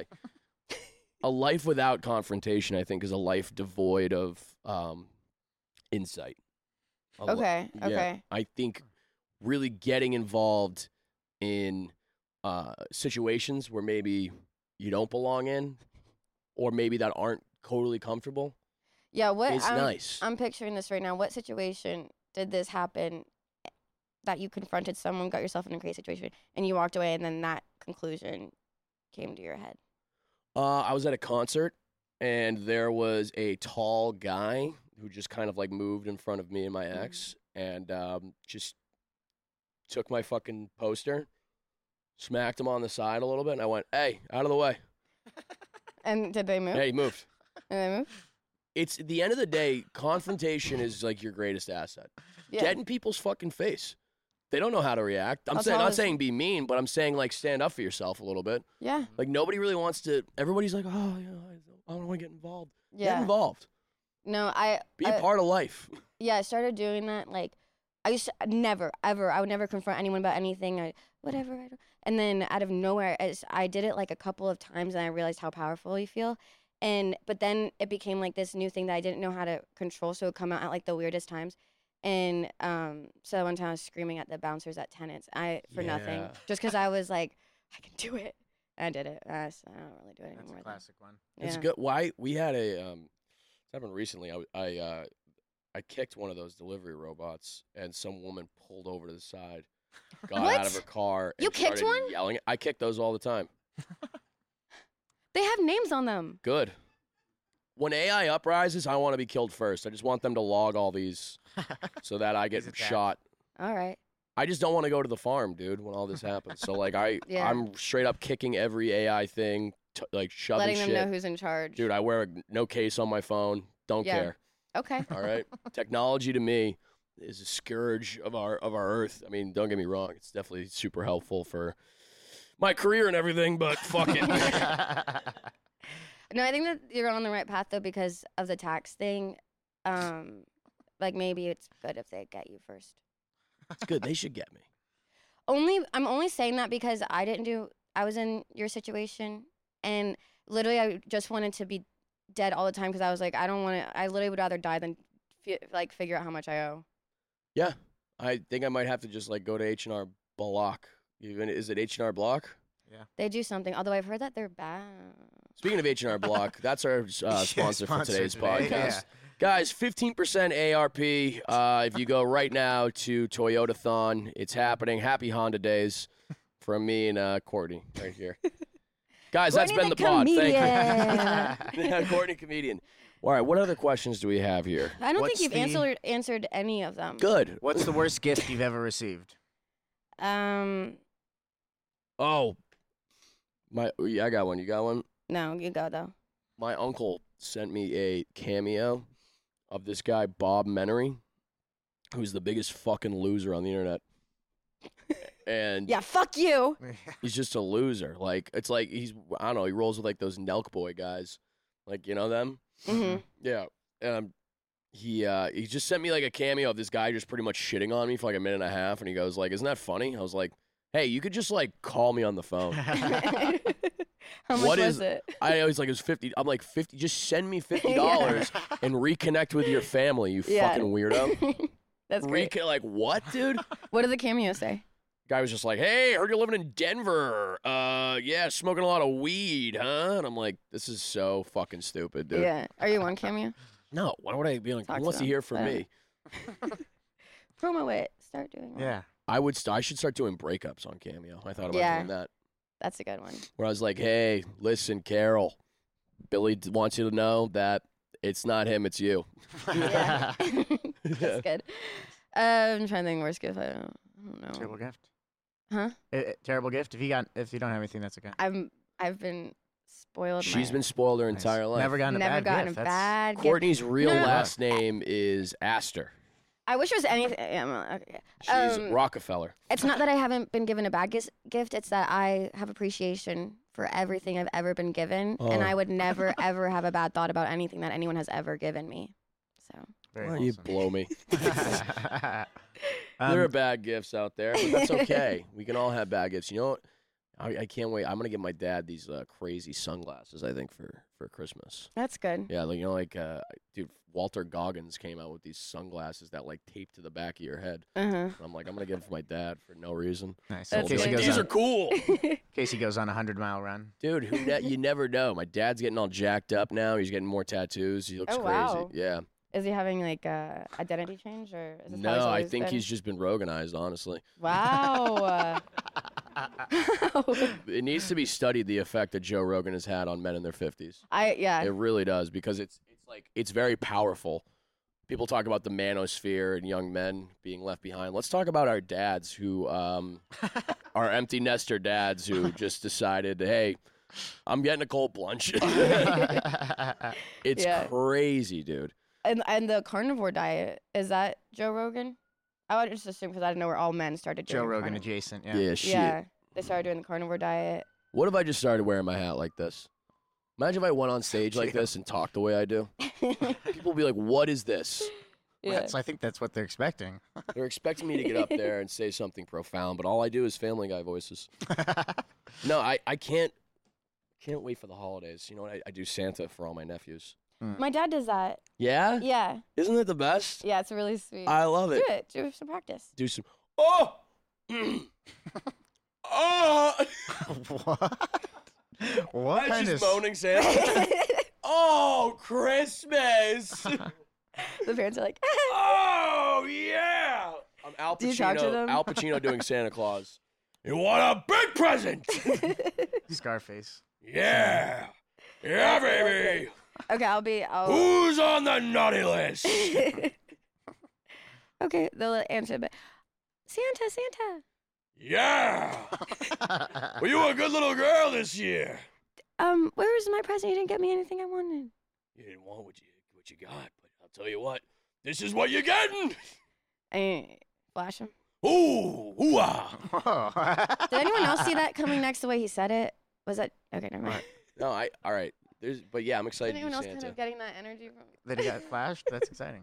A life without confrontation, I think, is a life devoid of um, insight. A li- Okay, yeah, okay. I think really getting involved in uh, situations where maybe you don't belong in or maybe that aren't totally comfortable Yeah, what? is I'm, nice. I'm picturing this right now. What situation did this happen that you confronted someone, got yourself in a great situation, and you walked away, and then that conclusion came to your head? Uh, I was at a concert, and there was a tall guy who just kind of like moved in front of me and my ex, and um, just took my fucking poster, smacked him on the side a little bit, and I went, "Hey, out of the way!" And did they move? Hey, he moved. And they moved? It's at the end of the day, confrontation is like your greatest asset. Yeah. Get in people's fucking face. They don't know how to react. I'm How saying, tall not is- saying be mean, but I'm saying like stand up for yourself a little bit. Yeah. Like nobody really wants to. Everybody's like, oh, yeah, I don't want to get involved. Yeah. Get involved. No, I. Be I- a part of life. Yeah, I started doing that. Like, I used to never, ever, I would never confront anyone about anything. I, whatever. I don't, and then out of nowhere, I, just- I did it like a couple of times, and I realized how powerful you feel. And but then it became like this new thing that I didn't know how to control, so it would come out at like the weirdest times. And um, so one time I was screaming at the bouncers at Tenants, I for nothing, Yeah. just because I was like, I can do it. And I did it. Uh, so I don't really do it That's anymore. a classic one. It's Yeah. good. Why we had a um, it's happened recently. I I uh, I kicked one of those delivery robots, and some woman pulled over to the side, got What? out of her car. And You kicked started one? Yelling. I kick those all the time. They have names on them. Good. When A I uprises, I want to be killed first. I just want them to log all these so that I get He's attacked. shot. All right. I just don't want to go to the farm, dude, when all this happens. So like I Yeah. I'm straight up kicking every A I thing, t- like shoving Letting them shit. know who's in charge. Dude, I wear a no case on my phone. Don't Yeah. care. Okay. All right. Technology to me is a scourge of our of our earth. I mean, don't get me wrong; it's definitely super helpful for my career and everything, but fuck it. No, I think that you're on the right path though because of the tax thing. Um, like maybe it's good if they get you first. It's good. They should get me. Only I'm only saying that because I didn't do. I was in your situation, and literally I just wanted to be dead all the time because I was like, I don't want to. I literally would rather die than fi- like figure out how much I owe. Yeah, I think I might have to just like go to H and R Block. Even is it H and R Block? Yeah. They do something. Although I've heard that they're bad. Speaking of H and R Block, that's our uh, sponsor for sponsor today's today, podcast. yeah. Guys, fifteen percent A R P uh, if you go right now to Toyotathon. It's happening. Happy Honda Days from me and uh, Courtney right here. Guys, that's been Courtney the, the pod. comedian. Thank you. Yeah, Courtney Comedian. All right, what other questions do we have here? I don't What's think you've the- answered answered any of them. Good. What's the worst gift you've ever received? Um, Oh, my yeah, I got one. You got one? no, you go though. My uncle sent me a cameo of this guy, Bob Menery, who's the biggest fucking loser on the internet. And Yeah, fuck you. he's just a loser. Like, it's like he's, I don't know, he rolls with like those Nelk Boy guys. Like, you know them? hmm Yeah. Um, he uh, he just sent me like a cameo of this guy just pretty much shitting on me for like a minute and a half. And he goes like, isn't that funny? I was like, hey, you could just like call me on the phone. How much What was is- it? I was like, it was fifty. I'm like, fifty, just send me fifty dollars and reconnect with your family, you Yeah. fucking weirdo. That's great. Reco- like, what, dude? What did the cameo say? Guy was just like, hey, heard you're living in Denver. Uh, yeah, smoking a lot of weed, huh? And I'm like, this is so fucking stupid, dude. Yeah. Are you on cameo? No, why would I be like, Talk who to wants to them. hear from I don't me? Promo it. Start doing one. Yeah. I would, st- I should start doing breakups on Cameo. I thought about Yeah. doing that. That's a good one. Where I was like, hey, listen, Carol, Billy d- wants you to know that it's not him, it's you. Yeah. That's good. Uh, I'm trying to think worst gift. I don't, I don't know. Terrible gift. Huh? Eh, eh, terrible gift. If you got, if you don't have anything, that's okay. I'm. I've been spoiled. She's my, been spoiled her Nice. entire life. Never gotten a never bad gotten gift. a That's- bad gift. Courtney's real No, no, no. last name is Astor. I wish it was anything. yeah, I'm- okay. She's Um, Rockefeller. It's not that I haven't been given a bad gis- gift. It's that I have appreciation for everything I've ever been given, and Oh. I would never ever have a bad thought about anything that anyone has ever given me. So Very Why don't you wholesome. blow me? Um, There are bad gifts out there, but that's okay. We can all have bad gifts. You know what? I, I can't wait. I'm gonna get my dad these uh, crazy sunglasses. I think for for Christmas. that's good. Yeah, like you know, like uh, dude, Walter Goggins came out with these sunglasses that like tape to the back of your head. Uh huh. And I'm like, I'm gonna get them for my dad for no reason. nice. That's In case he good. goes These on, are cool, in case he goes on a hundred mile run. dude. Who ne- you never know. My dad's getting all jacked up now. He's getting more tattoos. He looks Oh, crazy. wow. Yeah. Is he having like a identity change or? Is this how he's No, I always think been? he's just been Roganized. Honestly, Wow. it needs to be studied the effect that Joe Rogan has had on men in their fifties. I yeah. It really does because it's it's like it's very powerful. People talk about the manosphere and young men being left behind. Let's talk about our dads who um, are empty nester dads who just decided, hey, I'm getting a cold plunge. It's Yeah. crazy, dude. And and the carnivore diet, is that Joe Rogan? I would just assume because I didn't know where all men started doing Joe Rogan carnivore. adjacent. Yeah, Yeah. shit. Yeah, they started doing the carnivore diet. What if I just started wearing my hat like this? Imagine if I went on stage like this and talked the way I do. People would be like, what is this? Yeah. That's, I think that's what they're expecting. They're expecting me to get up there and say something profound, but all I do is Family Guy voices. No, I, I can't can't wait for the holidays. You know what? I, I do Santa for all my nephews. My dad does that. Yeah? Yeah, Isn't it the best? yeah, it's really sweet. I love Do it. it. Do some practice. Do some. Oh! oh! what? What I'm kind just of? moaning Santa. Oh, Christmas! The parents are like, Oh, yeah! I'm Al Do you talk to Pacino, them? Al Pacino doing Santa Claus. You want a big present? Scarface. Yeah! Yeah, baby! okay, I'll be. I'll. Who's on the naughty list? Okay, they'll answer, but Santa, Santa. Yeah! Well, you were a good little girl this year. Um, where was my present? You didn't get me anything I wanted. You didn't want what you what you got, but I'll tell you what, this is what you're getting. I flash him. Ooh, ooh ah. Did anyone else see that coming next the way he said it? Was that okay? Never mind. No, I. All right. There's, but yeah, I'm excited Is to anyone do else Santa. kind of getting that energy from? That he got flashed? That's exciting.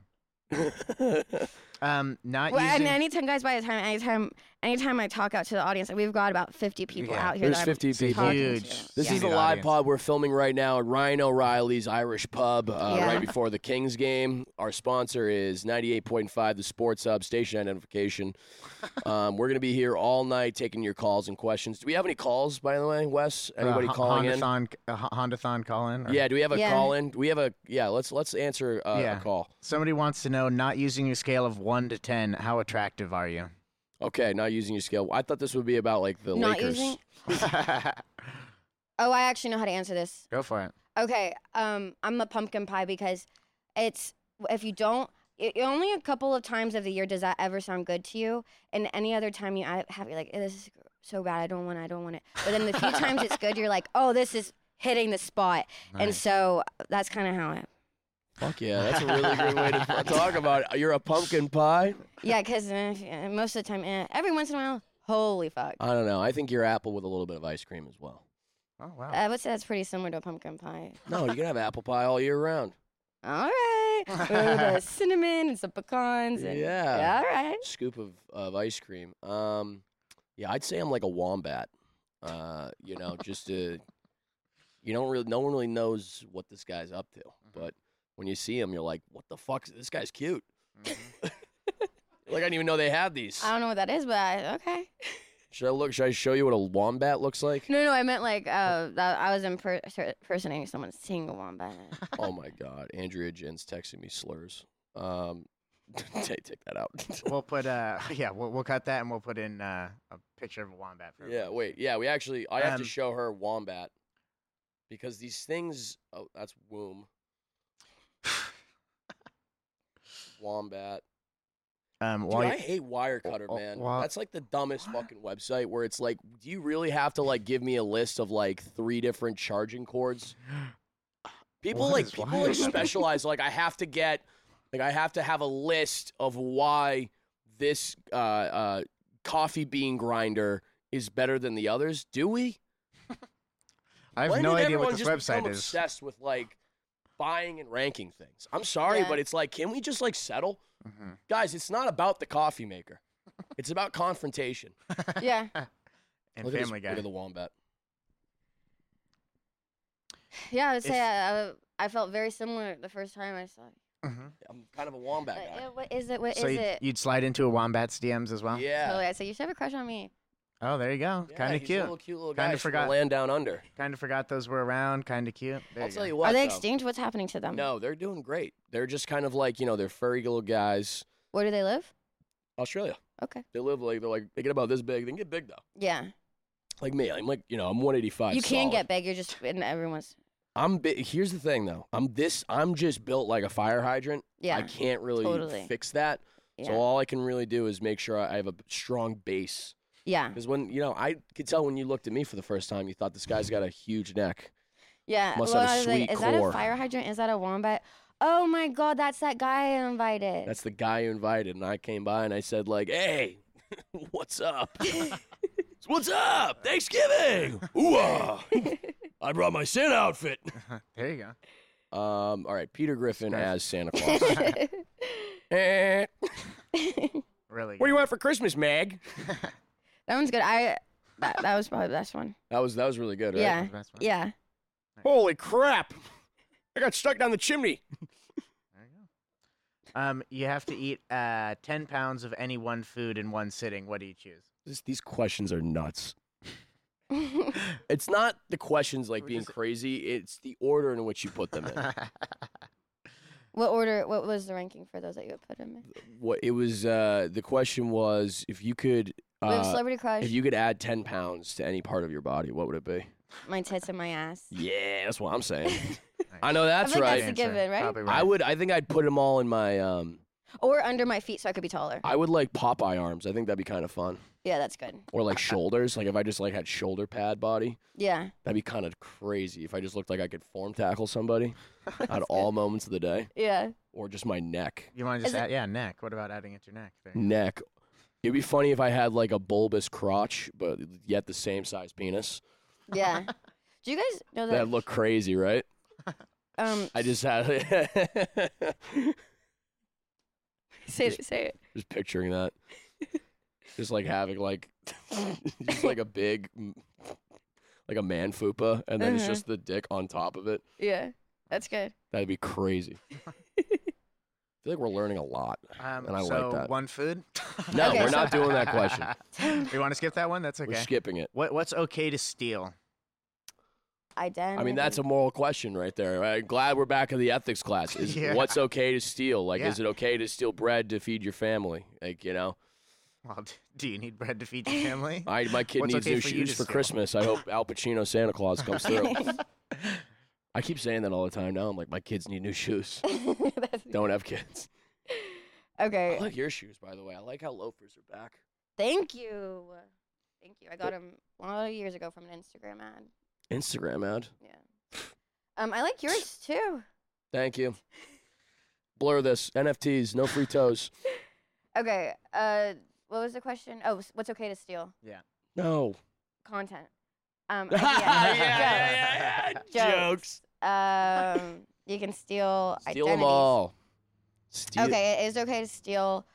um, not Well, using... and anytime, guys, by the time, anytime, anytime I talk out to the audience, we've got about fifty people Yeah, out here. There's that I'm fifty people. talking Huge. to. This Yeah. is the Huge live audience. pod we're filming right now at Ryan O'Reilly's Irish Pub uh, Yeah. right before the Kings game. Our sponsor is ninety-eight point five, the Sports Hub, station identification. Um, we're going to be here all night taking your calls and questions. Do we have any calls, by the way, Wes? Anybody uh, calling in? Honda-thon, uh, Honda-thon call in? Or- Yeah, do we have a Yeah. call in? Do we have a, yeah, let's let's answer uh, Yeah. a call. Somebody wants to know, not using your scale of one to ten, how attractive are you? Okay, not using your scale. I thought this would be about like the Not Lakers. using. Oh, I actually know how to answer this. Go for it. Okay, um, I'm a pumpkin pie because it's if you don't, it, only a couple of times of the year does that ever sound good to you, and any other time you have you're like, this is so bad, I don't want it, I don't want it. But then the few times it's good, you're like, oh, this is hitting the spot, and Nice. so that's kind of how I. Fuck yeah, that's a really good way to talk about it. You're a pumpkin pie? Yeah, because uh, most of the time, eh, every once in a while, holy fuck. I don't know. I think you're apple with a little bit of ice cream as well. Oh, wow. I would say that's pretty similar to a pumpkin pie. No, you can have apple pie all year round. All right. With the cinnamon and some pecans. And, Yeah. yeah. All right. Scoop of, of ice cream. Um, yeah, I'd say I'm like a wombat. Uh, you know, just to, you don't really, no one really knows what this guy's up to. But when you see him, you're like, what the fuck? This guy's cute. Mm-hmm. Like, I didn't even know they had these. I don't know what that is, but I, okay. Should I look? Should I show you what a wombat looks like? No, no, I meant like uh, that I was imper- impersonating someone seeing a wombat. Oh my God, Andrea Jen's texting me slurs. Um, take take that out. We'll put, uh, yeah, we'll, we'll cut that and we'll put in uh, a picture of a wombat. For Yeah, wait. Yeah, we actually, I have to Um, show her wombat because these things. Oh, that's womb. Wombat. Um, Dude, while I you- hate Wirecutter, Oh, man. wha- That's like the dumbest fucking website where it's like, do you really have to like give me a list of like three different charging cords? People What like is people like Wirecutter? specialize. Like I have to get, like I have to have a list of why this uh, uh, coffee bean grinder is better than the others. Do we? I have When no did idea what everyone this just website become is. obsessed with like buying and ranking things. I'm sorry, Yeah. but it's like, can we just like settle? Mm-hmm. Guys, it's not about the coffee maker. It's about confrontation. Yeah. And Look at this- Family Guy. Look at the wombat. Yeah, I would say If- I, I, I felt very similar the first time I saw it. Mhm. I'm kind of a wombat Like, guy. eh, what is it? What is So you'd, it? you'd slide into a wombat's D Ms as well? Yeah. Totally. I'd say you should have a crush on me. Oh, there you go. Yeah, kind of he's cute. A little cute little Kinda guy. He's from the forgot. land down under. Kind of forgot those were around. Kind of cute. There I'll you tell go. you what. Are they though. extinct? What's happening to them? No, they're doing great. They're just kind of like, you know, they're furry little guys. Where do they live? Australia. Okay. They live like they're like they get about this big. They can get big though. Yeah. Like me. I'm like, you know, I'm one eighty-five. You can solid. get big. You're just in everyone's. I'm big. Here's the thing though. I'm this. I'm just built like a fire hydrant. Yeah. I can't really Totally. fix that. Yeah. So all I can really do is make sure I have a strong base. Yeah. Because when you know, I could tell when you looked at me for the first time, you thought this guy's got a huge neck. Yeah. Must well, have a I was like, sweet is that a core. fire hydrant? Is that a wombat? Oh my God, that's that guy I invited. That's the guy you invited, and I came by and I said like, "Hey, what's up? What's up? Thanksgiving? Ooh, I brought my Santa outfit." There you go. Um, all right, Peter Griffin Guys. as Santa Claus. Eh, Really what do you want for Christmas, Mag? That one's good. I that, that was probably the best one. That was that was really good, right? Yeah. good. That's fine. Yeah. Holy crap! I got stuck down the chimney. There you go. Um, you have to eat uh, ten pounds of any one food in one sitting. What do you choose? This, these questions are nuts. It's not the questions like We're being just- crazy. It's the order in which you put them in. What order? What was the ranking for those that you would put him in? What it was? Uh, the question was if you could. we have Uh, celebrity crush, if you could add ten pounds to any part of your body, what would it be? my tits and my ass. Yeah, that's what I'm saying. Nice. I know that's I feel like right. that's a given, right? Probably I would. I think I'd put them all in my. Um, Or under my feet so I could be taller. I would like Popeye arms. I think that'd be kind of fun. Yeah, that's good. Or like shoulders. Like if I just like had shoulder pad body, Yeah. that'd be kind of crazy. If I just looked like I could form tackle somebody at all moments of the day, Yeah. or just my neck. You want to just Is it- add, yeah, neck. What about adding it to your neck? There. Neck. It'd be funny if I had like a bulbous crotch, but yet the same size penis. Yeah. Do you guys know that? That'd look crazy, right? Um, I just had say it. Say it. Just picturing that. Just like having like, just like a big, like a man fupa, and then it's Uh-huh. just the dick on top of it. Yeah, that's good. That'd be crazy. I feel like we're learning a lot, Um, and I so like that. one food? No, Okay, we're so- not doing that question. You want to skip that one? That's okay. We're skipping it. What What's okay to steal? Identity. I mean, that's a moral question right there. I'm glad we're back in the ethics class. Is Yeah. what's okay to steal? Like, Yeah. is it okay to steal bread to feed your family? Like, you know, Well, d- do you need bread to feed your family? I my kid What's needs okay new for you shoes to for steal? Christmas. I hope Al Pacino Santa Claus comes through. I keep saying that all the time now. I'm like, my kids need new shoes. Don't have kids. Okay. I like your shoes, by the way. I like how loafers are back. Thank you. Thank you. I got them a lot of years ago from an Instagram ad. Instagram ad. Yeah. Um, I like yours too. Thank you. Blur this. N F Ts. No free toes. Okay. Uh, what was the question? Oh, s- what's okay to steal? Yeah. No. Content. Um, yeah, ideas. yeah, yeah, yeah. Jokes. Um, you can steal. Steal them identities. all. Steal, Okay, it is okay to steal.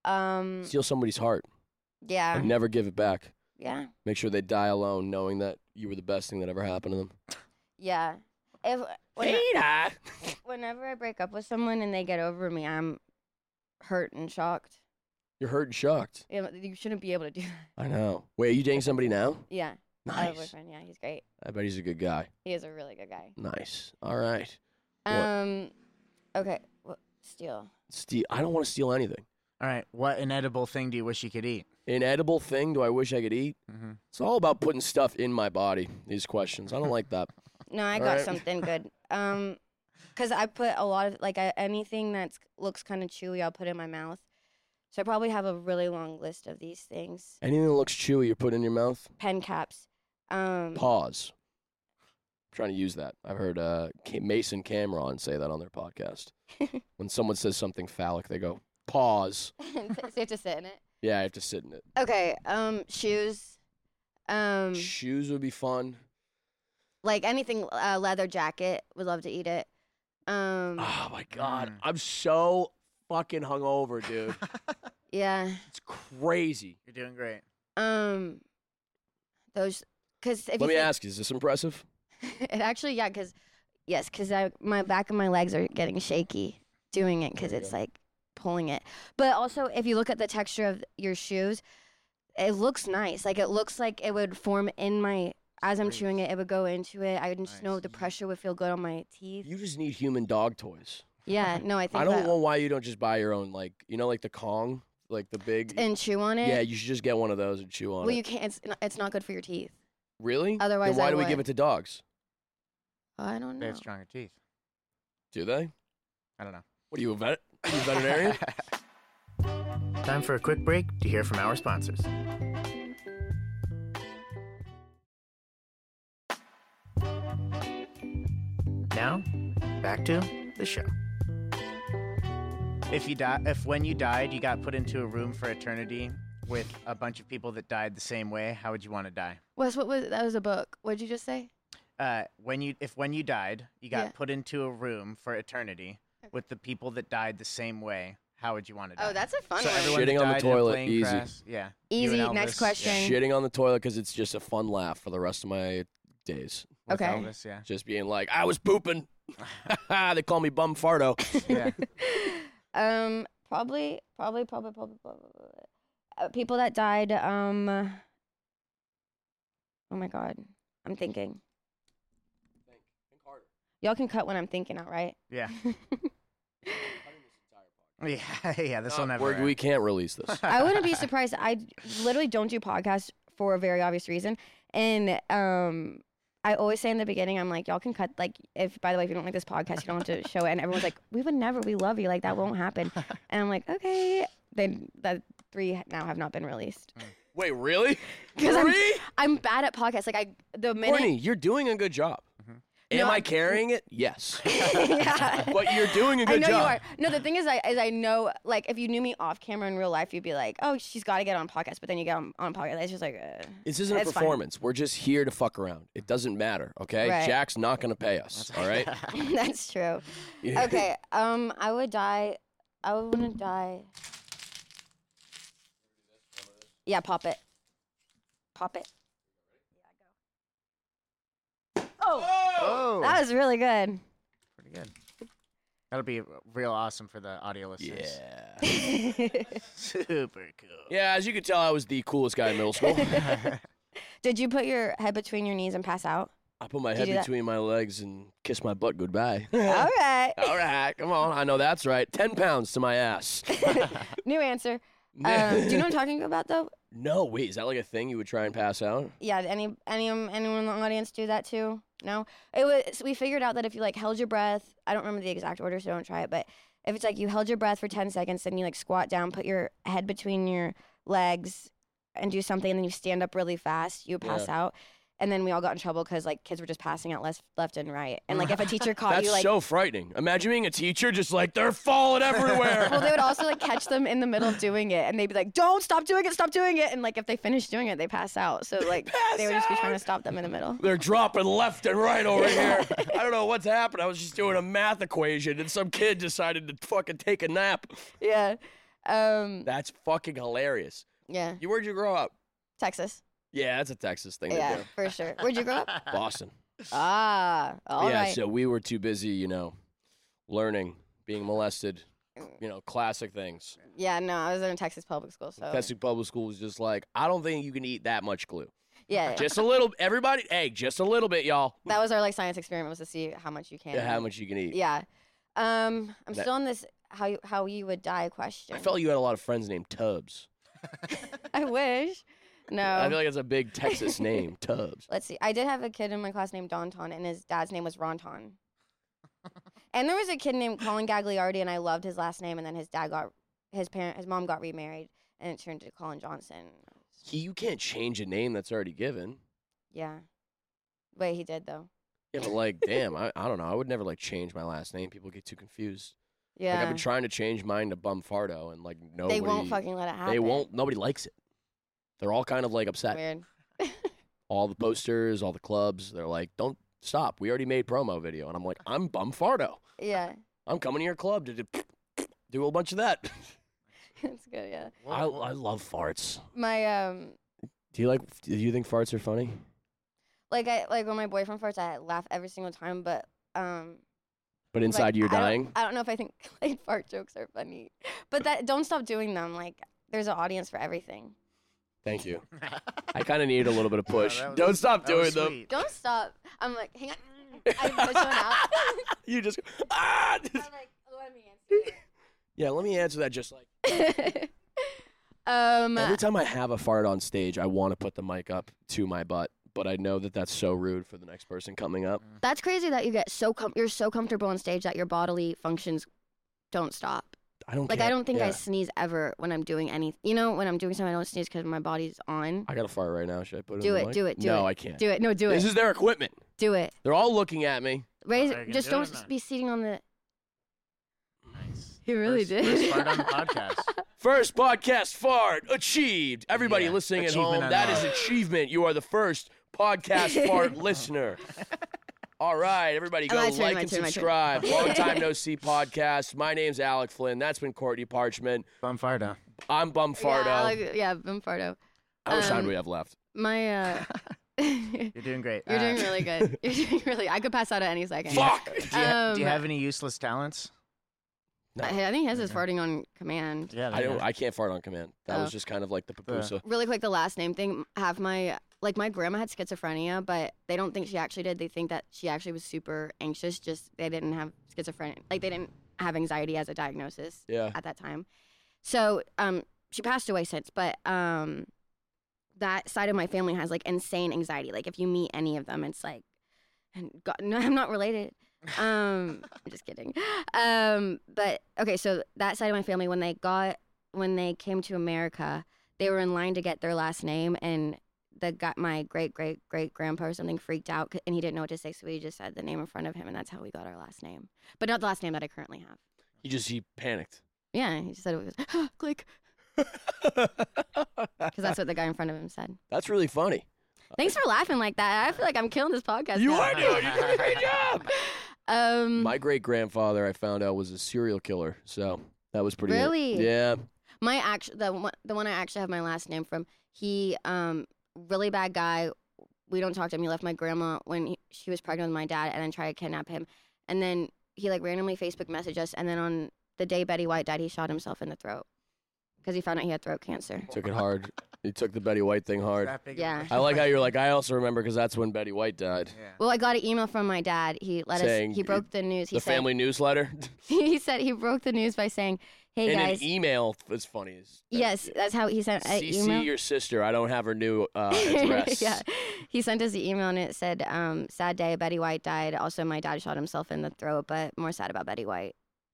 Um, steal somebody's heart yeah, and never give it back. yeah, Make sure they die alone, knowing that you were the best thing that ever happened to them. yeah. If when I, whenever I break up with someone and they get over me, I'm hurt and shocked. You're hurt and shocked. You know, you shouldn't be able to do that. I know. Wait, are you dating somebody now? Yeah. I have a Nice. boyfriend. Yeah, he's great. I bet he's a good guy. He is a really good guy. Nice. All right. What? Um, okay. Well, steal. Steal. I don't want to steal anything. All right. What inedible thing do you wish you could eat? Inedible thing do I wish I could eat? Mm-hmm. It's all about putting stuff in my body, these questions. I don't like that. No, I All got right. something good. Um, cause I put a lot of like I, anything that looks kind of chewy, I'll put in my mouth. So I probably have a really long list of these things. Anything that looks chewy, you put in your mouth? Pen caps. Um, Pause. I'm trying to use that. I've heard uh, Ca- Mason Cameron say that on their podcast. When someone says something phallic, they go, pause. so you have to sit in it. Yeah, I have to sit in it. Okay. Um, shoes. Um, Shoes would be fun. like anything uh, leather jacket. Would love to eat it. Um, Oh, my God. I'm so fucking hungover, dude. yeah. It's crazy. You're doing great. Um, those. Cause if Let you me think- ask you, is this impressive? it actually, yeah, cause yes, cause I my back of my legs are getting shaky doing it, cause There you it's go. like pulling it. But also, if you look at the texture of your shoes, it looks nice. Like it looks like it would form in my as I'm Nice. chewing it. It would go into it. I would just know Nice. the pressure would feel good on my teeth. You just need human dog toys. Yeah, no, I think I don't that, know why you don't just buy your own, like, you know, like the Kong, like the big. and chew on it. Yeah, you should just get one of those and chew on well, it. you can't. It's not, it's not good for your teeth. Really? Otherwise, then why I do we give would. it to dogs? I don't They know. have stronger teeth. Do they? I don't know. What are you, a vet? Are you a veterinarian? Time for a quick break to hear from our sponsors. Now, back to the show. If you die, if when you died, you got put into a room for eternity with a bunch of people that died the same way, how would you want to die? Wes, what was that? Was a book. What did you just say? Uh, when you, if when you died, you got Yeah. put into a room for eternity with the people that died the same way, how would you want to die? Oh, that's a fun So one. everyone Shitting that on the died in a toilet, plane easy. crash, yeah. you Easy. and Next Elvis. question. Shitting on the toilet because it's just a fun laugh for the rest of my days. With Okay. Elvis, yeah. Just being like, I was pooping. They call me Bum Fardo. Yeah. Um, probably, probably, probably, probably, probably uh, people that died. Um, oh my God, I'm thinking. Y'all can cut when I'm thinking out, right? Yeah. Yeah, yeah, this will never. We're- we can't release this. I wouldn't be surprised. I literally don't do podcasts for a very obvious reason, and um, I always say in the beginning, I'm like, y'all can cut. Like, if by the way, if you don't like this podcast, you don't have to show it. And everyone's like, we would never. We love you. Like that won't happen. And I'm like, okay. Then that three now have not been released. Wait, really? Because I'm, Three? I'm bad at podcasts. Like I, the minute. Courtney, you're doing a good job. Am No, I carrying it? Yes. yeah. But you're doing a I good know job. you are. No, the thing is, I is I know, like, if you knew me off camera in real life, you'd be like, oh, she's got to get on podcast. But then you get on, on podcast. It's just like, uh, This isn't a it's fine. performance. We're just here to fuck around. It doesn't matter, okay? Right. Jack's not going to pay us, all right? That's true. Yeah. Okay. Um, I would die. I would want to die. Yeah, pop it. Pop it. Oh, Oh, that was really good. pretty good. That'll be real awesome for the audio listeners. Yeah. Super cool. Yeah, as you can tell, I was the coolest guy in middle school. Did you put your head between your knees and pass out? I put my Did head you do that? between my legs and kiss my butt goodbye. All right. All right, come on. I know that's right. Ten pounds to my ass. New answer. Um, do you know what I'm talking about, though? No, wait, is that like a thing you would try and pass out? Yeah. Any any um, anyone in the audience do that too? No. It was. We figured out that if you like held your breath, I don't remember the exact order, so don't try it. But if it's like you held your breath for ten seconds, then you like squat down, put your head between your legs, and do something, and then you stand up really fast, you would pass Yeah. out. And then we all got in trouble because like kids were just passing out left, left and right. And like if a teacher caught That's you, like so frightening. Imagine being a teacher just like, they're falling everywhere. well, they would also like catch them in the middle of doing it, and they'd be like, "Don't stop doing it, stop doing it." And like if they finish doing it, they pass out. So like they would just be trying to stop them in the middle. They're dropping left and right over here. I don't know what's happened. I was just doing a math equation and some kid decided to fucking take a nap. Yeah. Um. That's fucking hilarious. Yeah. You where'd you grow up? Texas. Yeah, that's a Texas thing Yeah, to do. for sure. Where'd you grow up? Boston. Ah. All yeah, right. so we were too busy, you know, learning, being molested, you know, classic things. Yeah. No, I was in a Texas public school, so. Texas public school was just like, I don't think you can eat that much glue. Yeah. Just a little, everybody, hey, just a little bit, y'all. That was our like science experiment, was to see how much you can. Yeah, how much you can eat. Yeah. Um. I'm That- still on this how you, how you would die question. I felt you had a lot of friends named Tubbs. I wish. No. I feel like it's a big Texas name, Tubbs. Let's see. I did have a kid in my class named Donton, and his dad's name was Ronton. And there was a kid named Colin Gagliardi, and I loved his last name. And then his dad got, his parent, his mom got remarried, and it turned to Colin Johnson. You can't change a name that's already given. Yeah. Wait, he did though. Yeah, but like, damn, I, I don't know. I would never like change my last name. People get too confused. Like, Yeah. I've been trying to change mine to Bumfardo, and like nobody. They won't fucking let it happen. They won't. Nobody likes it. They're all kind of like upset. Weird. All the posters, all the clubs, they're like, don't stop. We already made promo video. And I'm like, I'm Bumfardo. Yeah. I'm coming to your club to do, do a bunch of that. It's good. Yeah. I, I love farts. My um, Do you like, do you think farts are funny? like I like when my boyfriend farts, I laugh every single time, but um. But inside like, you're I don't- dying? I don't know if I think like fart jokes are funny, but that don't stop doing them. Like there's an audience for everything. Thank you. I kind of need a little bit of push. that was- Don't stop that was doing them. sweet. Don't stop. I'm like, hang on. I push one out. You just, ah! I'm like, let me answer. Yeah, let me answer that just like. um. Every time I have a fart on stage, I want to put the mic up to my butt, but I know that that's so rude for the next person coming up. That's crazy that you get so com- you're so comfortable on stage that your bodily functions don't stop. I don't Like care. I don't think I Yeah. sneeze ever when I'm doing anything. You know, when I'm doing something, I don't sneeze because my body's on. I got to fart right now. Should I put it Do in the it, mic? do it, do no, it. I can't. Do it. No, do This it. is their equipment. Do it. They're all looking at me. Raise. Are you gonna Just do it don't or not? be sitting on the. Nice. He really First- did. first fart on the podcast. First podcast fart achieved. Everybody Yeah, listening at achievement home, that is unlocked. achievement. You are the first podcast fart listener. All right, everybody go My turn, like my and turn, my turn. subscribe. Long time no see podcast. My name's Alec Flynn. That's been Courtney Parchment. Bumfardo. I'm Bumfardo. Yeah, like, yeah, Bumfardo. How much time um, do we have left? My. uh... You're doing great. You're Uh, doing really good. You're doing really. I could pass out at any second. Fuck! Do you, ha- do you Um, have any useless talents? No. I, I think his is farting on command. Yeah. I don't. I can't fart on command. That Oh. was just kind of like the papusa. Really quick, the last name thing. Have my like my grandma had schizophrenia, but they don't think she actually did. They think that she actually was super anxious. Just they didn't have schizophrenia. Like they didn't have anxiety as a diagnosis Yeah. at that time. So um, she passed away since, but um, that side of my family has like insane anxiety. Like if you meet any of them, it's like, and God, no, I'm not related. Um, I'm just kidding. Um, but okay, so that side of my family, when they got when they came to America, they were in line to get their last name, and the guy, my great great great grandpa or something freaked out, and he didn't know what to say, so he just said the name in front of him, and that's how we got our last name. But not the last name that I currently have. He just he panicked. Yeah, he just said it was ah, click. Because that's what the guy in front of him said. That's really funny. Thanks for laughing like that. I feel like I'm killing this podcast. You now. are doing. You're doing a great job. Um, My great grandfather, I found out, was a serial killer. So that was pretty. Really? Yeah. My act, the one, the one I actually have my last name from. He, um, really bad guy. We don't talk to him. He left my grandma when he, she was pregnant with my dad, and then tried to kidnap him. And then he like randomly Facebook messaged us, and then on the day Betty White died, he shot himself in the throat because he found out he had throat cancer. Took it hard. He took the Betty White thing hard. Yeah. I like how you're like, I also remember because that's when Betty White died. Yeah. Well, I got an email from my dad. He let Saying us. He broke the news. He the said, family newsletter. He said he broke the news by saying, "Hey In guys." an email, it's funny. It's, Yes, that's how he sent an C C email. your sister. I don't have her new uh, address. Yeah, he sent us the email and it said, um, "Sad day. Betty White died. Also, my dad shot himself in the throat, but more sad about Betty White."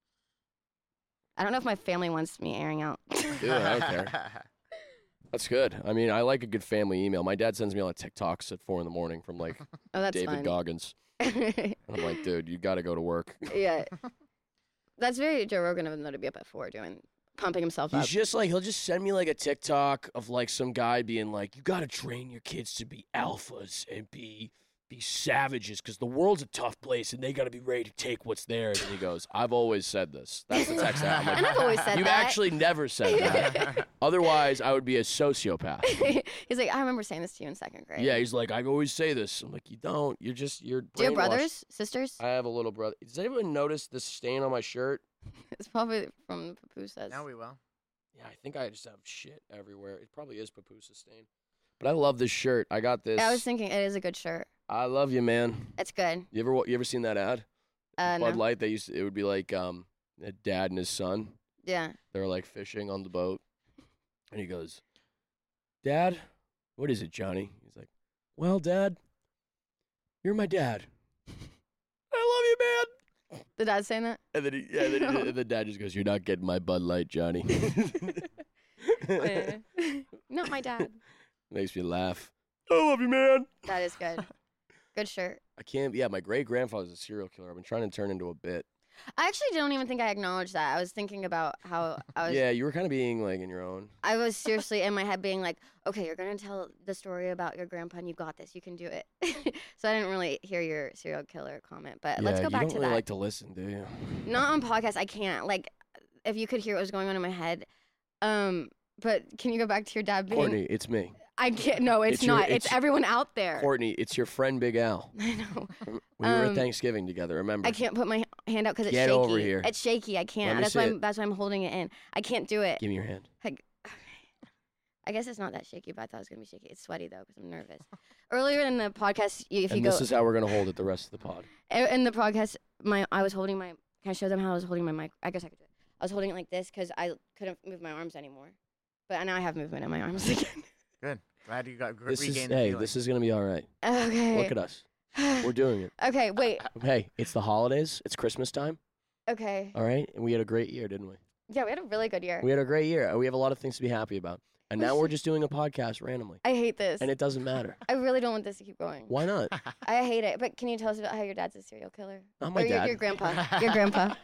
I don't know if my family wants me airing out. Dude, I don't care. That's good. I mean, I like a good family email. My dad sends me a lot of TikToks at four in the morning from like Oh, that's David fun. Goggins. And I'm like, dude, you got to go to work. Yeah, that's very Joe Rogan of him though to be up at four doing pumping himself He's up. just like, he'll just send me like a TikTok of like some guy being like, you got to train your kids to be alphas and be be savages because the world's a tough place and they got to be ready to take what's theirs. And he goes, I've always said this. That's the text. I'm like, And I've always said You've that. actually never said that. Otherwise, I would be a sociopath. He's like, I remember saying this to you in second grade. Yeah, he's like, I always say this. I'm like, you don't. You're just, you're Do you have brainwashed." brothers, sisters? I have a little brother. Does anyone notice this stain on my shirt? It's probably from the pupusas. Now we will. Yeah, I think I just have shit everywhere. It probably is papusa stain. But I love this shirt. I got this. I was thinking it is a good shirt. I love you, man. It's good. You ever wa- you ever seen that ad? Uh, Bud no. Light. They used to, it would be like um a dad and his son. Yeah. They were like fishing on the boat, and he goes, "Dad, what is it, Johnny?" He's like, "Well, Dad, you're my dad. I love you, man." The dad saying that? And then he, yeah, then he, and the dad just goes, "You're not getting my Bud Light, Johnny." Yeah. Not my dad. Makes me laugh. I love you, man. That is good. Good shirt. I can't. Yeah, my great grandfather's a serial killer. I've been trying to turn into a bit. I actually don't even think I acknowledged that. I was thinking about how I was. Yeah, you were kind of being like in your own. I was seriously in my head being like, okay, you're gonna tell the story about your grandpa and you got this. You can do it. So I didn't really hear your serial killer comment, but yeah, let's go back you don't to really that. like to listen, do you? Not on podcast. I can't. Like, if you could hear what was going on in my head. Um, but can you go back to your dad being? Courtney, it's me. I can't. No, it's, It's your- not. It's, it's- everyone out there. Courtney, it's your friend Big Al. I know. We were at Um, Thanksgiving together, remember? I can't put my hand out because it's Get shaky. over here. It's shaky. I Let can't. me That's see why. it. I'm, that's why I'm holding it in. I can't do it. Give me your hand. Like, I guess it's not that shaky, but I thought it was gonna be shaky. It's sweaty though because I'm nervous. Earlier in the podcast, you- if you and go this is how we're going to hold it the rest of the pod. in the podcast, my I was holding my. Can I show them how I was holding my mic? I guess I could do it. I was holding it like this because I couldn't move my arms anymore, but now I have movement in my arms again. Good. Glad you got gr- This is, regained the hey, feeling. this is going to be all right. Okay. Look at us. We're doing it. Okay, wait. Hey, it's the holidays. It's Christmas time. Okay. All right? And we had a great year, didn't we? Yeah, we had a really good year. We had a great year. We have a lot of things to be happy about. And now we're just doing a podcast randomly. I hate this. And it doesn't matter. I really don't want this to keep going. Why not? I hate it. But can you tell us about how your dad's a serial killer? Not my or your, dad. your grandpa. Your grandpa.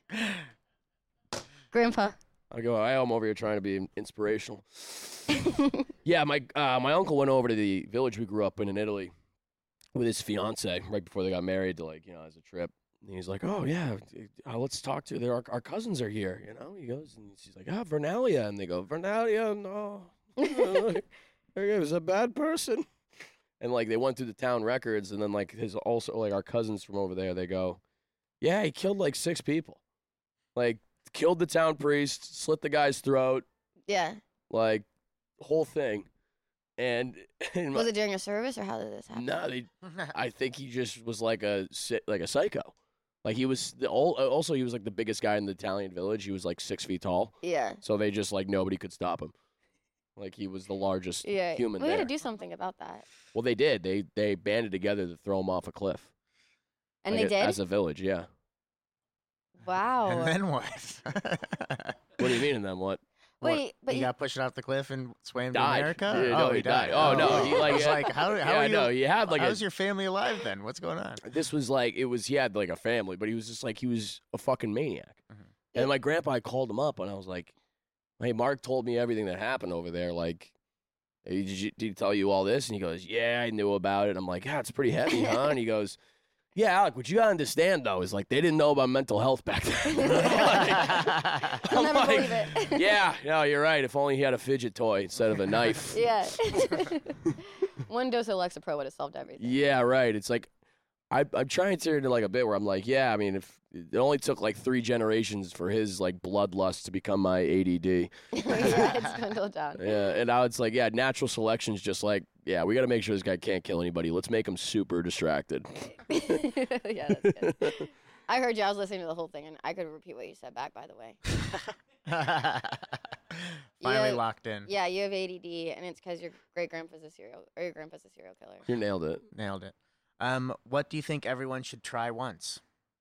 Grandpa. I go, I am over here trying to be inspirational. Yeah, my uh, my uncle went over to the village we grew up in in Italy with his fiance right before they got married to like, you know, as a trip. And he's like, oh, yeah, uh, let's talk to their, our, our cousins are here, you know? He goes, and she's like, ah, Vernalia. And they go, Vernalia, no. He was a bad person. And, like, they went through the town records, and then, like, his also, like, our cousins from over there, they go, yeah, he killed, like, six people. Like, killed the town priest, slit the guy's throat, Yeah. like, whole thing. And, and Was it during a service or how did this happen? no, they, I think he just was like a si- like a psycho. Like he was the al- also he was like the biggest guy in the Italian village. He was like six feet tall. Yeah. So they just like nobody could stop him. Like he was the largest Yeah. human we there. had to do something about that. Well, they did. They they banded together to throw him off a cliff. And Like, they did? as a village. Yeah. Wow. And then what? What do you mean? And then what? Wait, but he you- got pushed off the cliff and swam to Died. America? Yeah, oh, no, he died. Oh, no, he, I like, was uh, like, how, how yeah, are you? no, he had, like, a- how's your family alive then? What's going on? This was like it was. He had like a family, but he was just like he was a fucking maniac. Mm-hmm. And my grandpa, I called him up, and I was like, "Hey, Mark told me everything that happened over there. Like, hey, did, you, did he tell you all this?" And he goes, "Yeah, I knew about it." I'm like, "Yeah, it's pretty heavy, huh?" And he goes, "Yeah, Alec, what you gotta understand though is like they didn't know about mental health back then." like, I'll never like, believe it. yeah, no, you're right. If only he had a fidget toy instead of a knife. Yeah. One dose of Lexapro would have solved everything. Yeah, right. It's like I, I'm trying to turn it into like a bit where I'm like, yeah, I mean, if it only took like three generations for his like bloodlust to become my A D D. Yeah, it's dwindled down. Yeah, and now it's like, yeah, natural selection's just like, yeah, we got to make sure this guy can't kill anybody. Let's make him super distracted. Yeah, that's good. I heard you. I was listening to the whole thing, and I could repeat what you said back, by the way. Finally You- locked in. Yeah, you have A D D, and it's because your great grandpa's a serial, or your grandpa's a serial killer. You nailed it. Nailed it. Um, what do you think everyone should try once?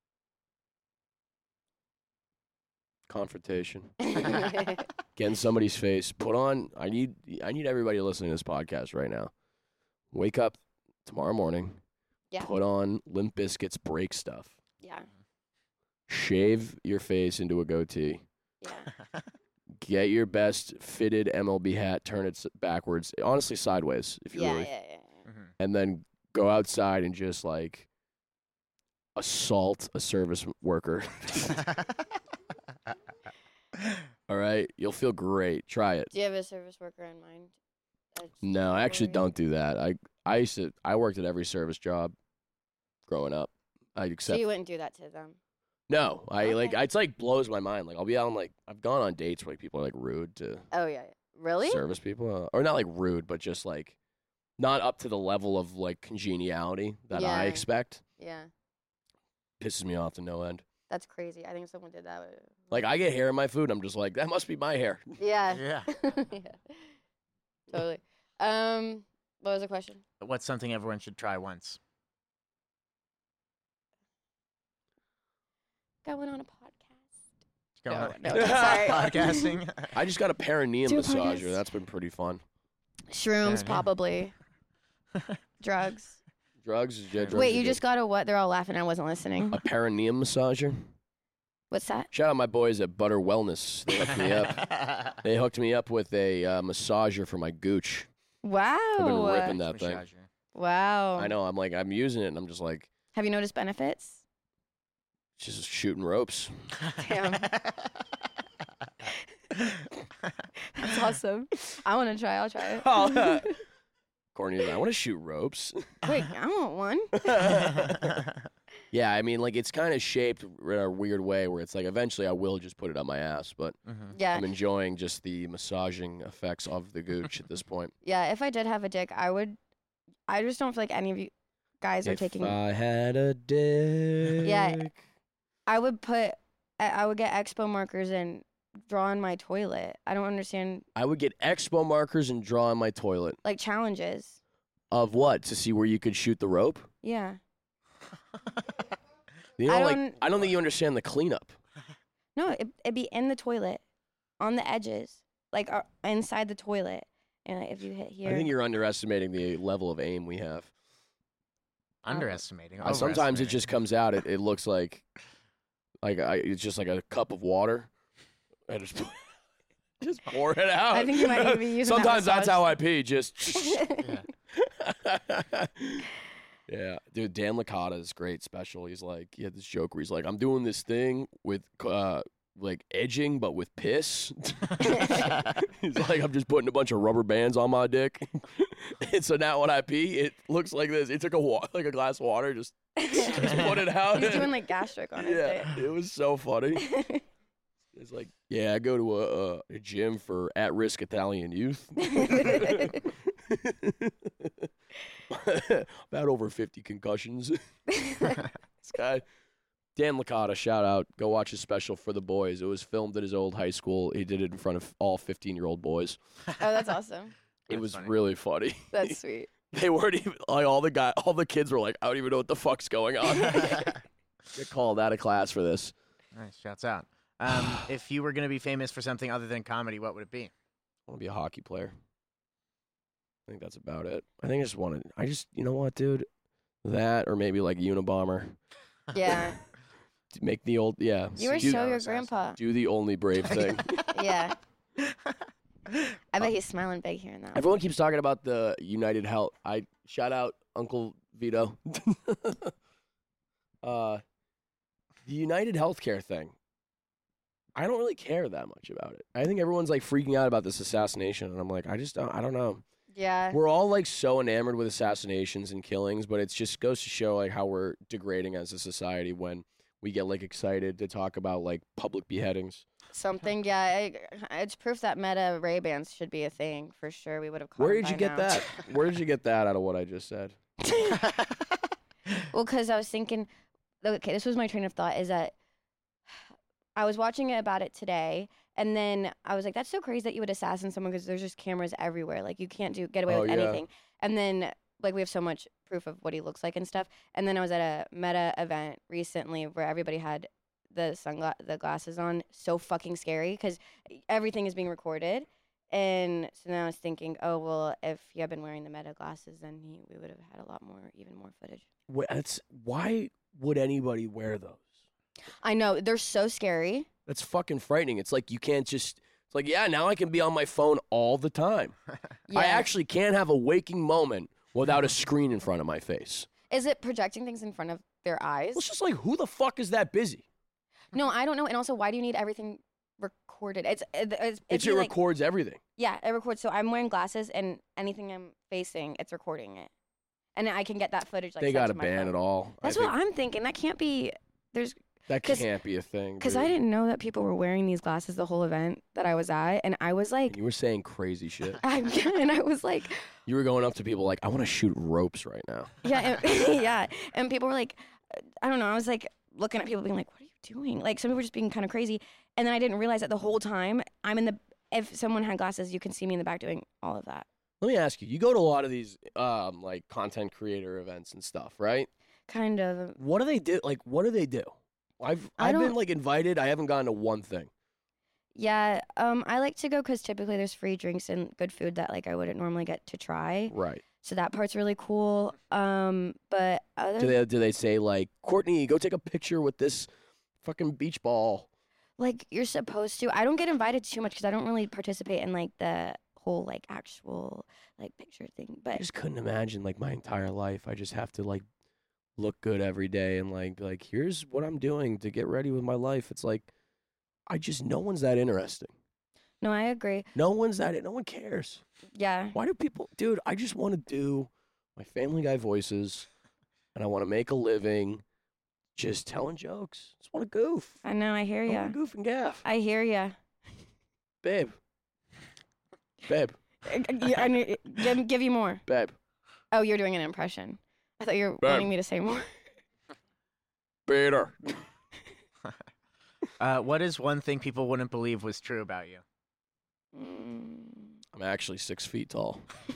Confrontation. Get in somebody's face. Put on. I need. I need everybody listening to this podcast right now. Wake up tomorrow morning. Yeah. Put on Limp Bizkit's Break Stuff. Yeah. Shave your face into a goatee. Yeah. Get your best fitted M L B hat. Turn it s- backwards. Honestly, sideways. If you Yeah, really. yeah, yeah. And then go outside and just like assault a service worker. All right, you'll feel great. Try it. Do you have a service worker in mind? That's No, I actually for- don't do that. I I used to. I worked at every service job growing up. I So accept. you wouldn't do that to them? No, I like. Okay. It's like blows my mind. Like I'll be on like I've gone on dates where like people are like rude to Oh, yeah. yeah. Really? service people, uh, or not like rude, but just like not up to the level of like congeniality that I Yeah. expect. Yeah. Pisses me off to no end. That's crazy. I think if someone did that. Would... Like I get hair in my food, I'm just like that must be my hair. Yeah. Yeah. yeah. Totally. Um, what was the question? What's something everyone should try once? Going on a podcast. Go No, on. no, sorry. Podcasting. I just got a perineum Do a massager. podcast. That's been pretty fun. Shrooms, yeah. probably. Drugs. Drugs? Yeah, drugs Wait, are you good. just got a what? They're all laughing. I wasn't listening. A perineum massager? What's that? Shout out my boys at Butter Wellness. They hooked me up. They hooked me up with a uh, massager for my gooch. Wow. I've been ripping that thing. Massager. Wow. I know. I'm like, I'm using it, and I'm just like, Have you noticed benefits? just shooting ropes. Damn. That's awesome. I want to try. I'll try it. Oh, uh, Courtney's like, I want to shoot ropes. Wait, I want one. Yeah, I mean, like, it's kind of shaped in a weird way where it's like, eventually I will just put it on my ass, but Yeah. I'm enjoying just the massaging effects of the gooch at this point. Yeah, if I did have a dick, I would. I just don't feel like any of you guys are If taking. I had a dick. Yeah, I would put. I I would get expo markers and draw on my toilet. I don't understand, I would get expo markers and draw on my toilet. like, challenges. Of what? To see where you could shoot the rope? Yeah. You know, I like, don't- I don't think you understand the cleanup. No, it, it'd be in the toilet, on the edges, like uh, inside the toilet. And like, if you hit here. I think you're underestimating the level of aim we have. Underestimating. Uh, sometimes it just comes out. It, it looks like, like I, it's just like a cup of water. I just, just pour it out. I think you might even be using that Sometimes that's massage. how I pee. Just. Yeah. Yeah, dude, Dan Licata's great special. He's like, he had this joke where he's like, I'm doing this thing with, uh, like edging, but with piss. He's like, I'm just putting a bunch of rubber bands on my dick, and so now when I pee, it looks like this. It took a wa- like a glass of water, just, just put it out. He's doing like gastric on his Yeah, it was so funny. dick. It's like, yeah, I go to a, a, a gym for at-risk Italian youth. About over fifty concussions. This guy, Dan Licata, shout out. Go watch his special For the Boys. It was filmed at his old high school. He did it in front of all fifteen-year-old boys. Oh, that's awesome. It That's was funny. really funny. That's sweet. They weren't even, like, all the guy, all the kids were like, I don't even know what the fuck's going on. Get called out of class for this. Nice. Shouts out. Um, if you were going to be famous for something other than comedy, what would it be? I want to be a hockey player. I think that's about it. I think I just want to. I just, you know what, dude? That or maybe like Unabomber. Yeah. Make the old, yeah. You were do, so your grandpa. Do the only brave thing. Yeah. I bet he's smiling big here now. Everyone keeps talking about the United Health. I shout out Uncle Vito. uh, the United Healthcare thing. I don't really care that much about it. I think everyone's like freaking out about this assassination, and I'm like, I just don't. I don't know. Yeah. We're all like so enamored with assassinations and killings, but it just goes to show like how we're degrading as a society when we get like excited to talk about like public beheadings. Something, yeah. I, it's proof that Meta Ray-Bans should be a thing for sure. We would have caught Where him did you by get now. that? Where did you get that out of what I just said? Well, because I was thinking, okay, this was my train of thought, is that I was watching it about it today, and then I was like, that's so crazy that you would assassinate someone because there's just cameras everywhere. Like, you can't do get away Oh, with yeah. anything. And then, like, we have so much proof of what he looks like and stuff. And then I was at a Meta event recently where everybody had the sungla- the glasses on. So fucking scary because everything is being recorded. And so now I was thinking, oh, well, if he had been wearing the Meta glasses, then he we would have had a lot more, even more footage. Wh- That's, why would anybody wear those? I know. They're so scary. That's fucking frightening. It's like you can't just, it's like, yeah, now I can be on my phone all the time. Yeah. I actually can't have a waking moment without a screen in front of my face. Is it projecting things in front of their eyes? It's just like, who the fuck is that busy? No, I don't know. And also, why do you need everything recorded? It's it's, it's It's, it'd it be like- records everything. Yeah, it records. So I'm wearing glasses, and anything I'm facing, it's recording it, and I can get that footage. Like They sent got to to my ban phone. it all. That's I what think I'm thinking. That can't be. There's That 'cause- can't be a thing. because dude. I didn't know that people were wearing these glasses the whole event that I was at, and I was like, You were saying crazy shit. I, and I was like, You were going up to people like, I want to shoot ropes right now. yeah, and, yeah, and people were like, I don't know. I was like looking at people, being like, what are you doing? Like some people were just being kind of crazy, and then I didn't realize that the whole time I'm in the. If someone had glasses, you can see me in the back doing all of that. Let me ask you, you go to a lot of these um, like content creator events and stuff, right? Kind of. What do they do? Like, what do they do? I've I I've been don't- like invited. I haven't gone to one thing. Yeah, um, I like to go because typically there's free drinks and good food that like I wouldn't normally get to try. Right. So that part's really cool. Um, but other Do they do they say like, Courtney, go take a picture with this fucking beach ball? like you're supposed to. I don't get invited too much because I don't really participate in like the whole like actual like picture thing. I But just couldn't imagine like my entire life. I just have to like look good every day and like be like, here's what I'm doing to get ready with my life. It's like, I just no one's that interesting. no, I agree. No one's that. No one cares. Yeah. Why do people, dude? I just want to do my Family Guy voices, and I want to make a living, just telling jokes. Just want to goof. I know. I hear I ya. want to goof and gaff, I hear ya. babe. Babe, I need, give, give you more. babe, Oh, you're doing an impression. I thought you were Babe. wanting me to say more. Peter. Uh, what is one thing people wouldn't believe was true about you? I'm actually six feet tall.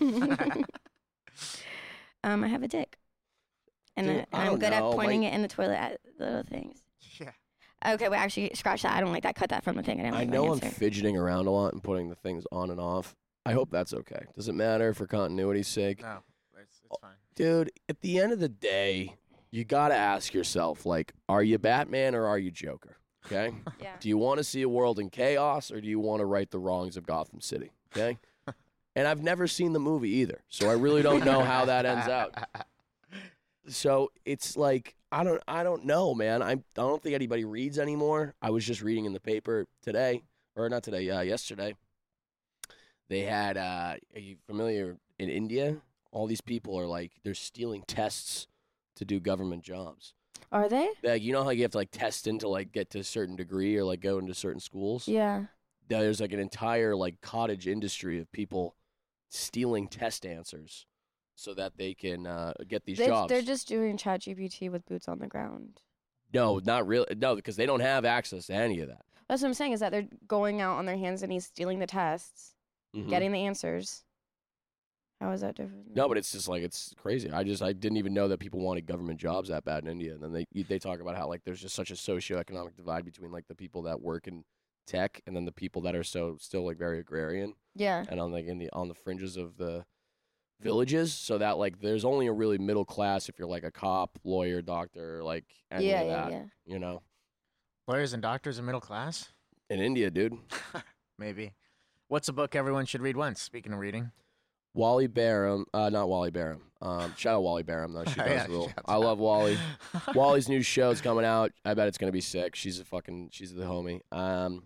um, I have a dick, and, Dude, I, and I I'm don't good know, at pointing like- it in the toilet at little things. Yeah. Okay, well, actually, scratch that. I don't like that. Cut that from the thing. I didn't I like know my I'm answer. fidgeting around a lot and putting the things on and off. I hope that's okay. Does it matter for continuity's sake? No, it's, it's fine. Dude, at the end of the day, you got to ask yourself, like, are you Batman or are you Joker? Okay? Yeah. Do you want to see a world in chaos or do you want to right the wrongs of Gotham City? Okay? And I've never seen the movie either, so I really don't know how that ends out. So it's like, I don't I don't know, man. I, I don't think anybody reads anymore. I was just reading in the paper today, or not today, uh, yesterday. They had, uh, are you familiar, in India, all these people are like, they're stealing tests to do government jobs. Are they? Like, you know how you have to like test in to like get to a certain degree or like go into certain schools? Yeah. There's like an entire like cottage industry of people stealing test answers so that they can uh, get these They've- jobs. They're just doing ChatGPT with boots on the ground. No, not really. No, because they don't have access to any of that. That's what I'm saying is that they're going out on their hands and knees stealing the tests, Mhm. getting the answers. How is that different? No, but it's just like it's crazy. I just I didn't even know that people wanted government jobs that bad in India. And then they they talk about how like there's just such a socioeconomic divide between like the people that work in tech and then the people that are so still like very agrarian. Yeah. And on like in the on the fringes of the villages, so that like there's only a really middle class if you're like a cop, lawyer, doctor, like any Yeah, of yeah, that. yeah. You know, Lawyers and doctors are middle class? in India, dude. Maybe. What's a book everyone should read once? Speaking of reading. Wally Barham, uh, not Wally Barham. Um, shout out Wally Barham though. She does Yeah, rule. shouts I love Wally. Wally's new show's coming out. I bet it's gonna be sick. She's a fucking. She's the homie. Um,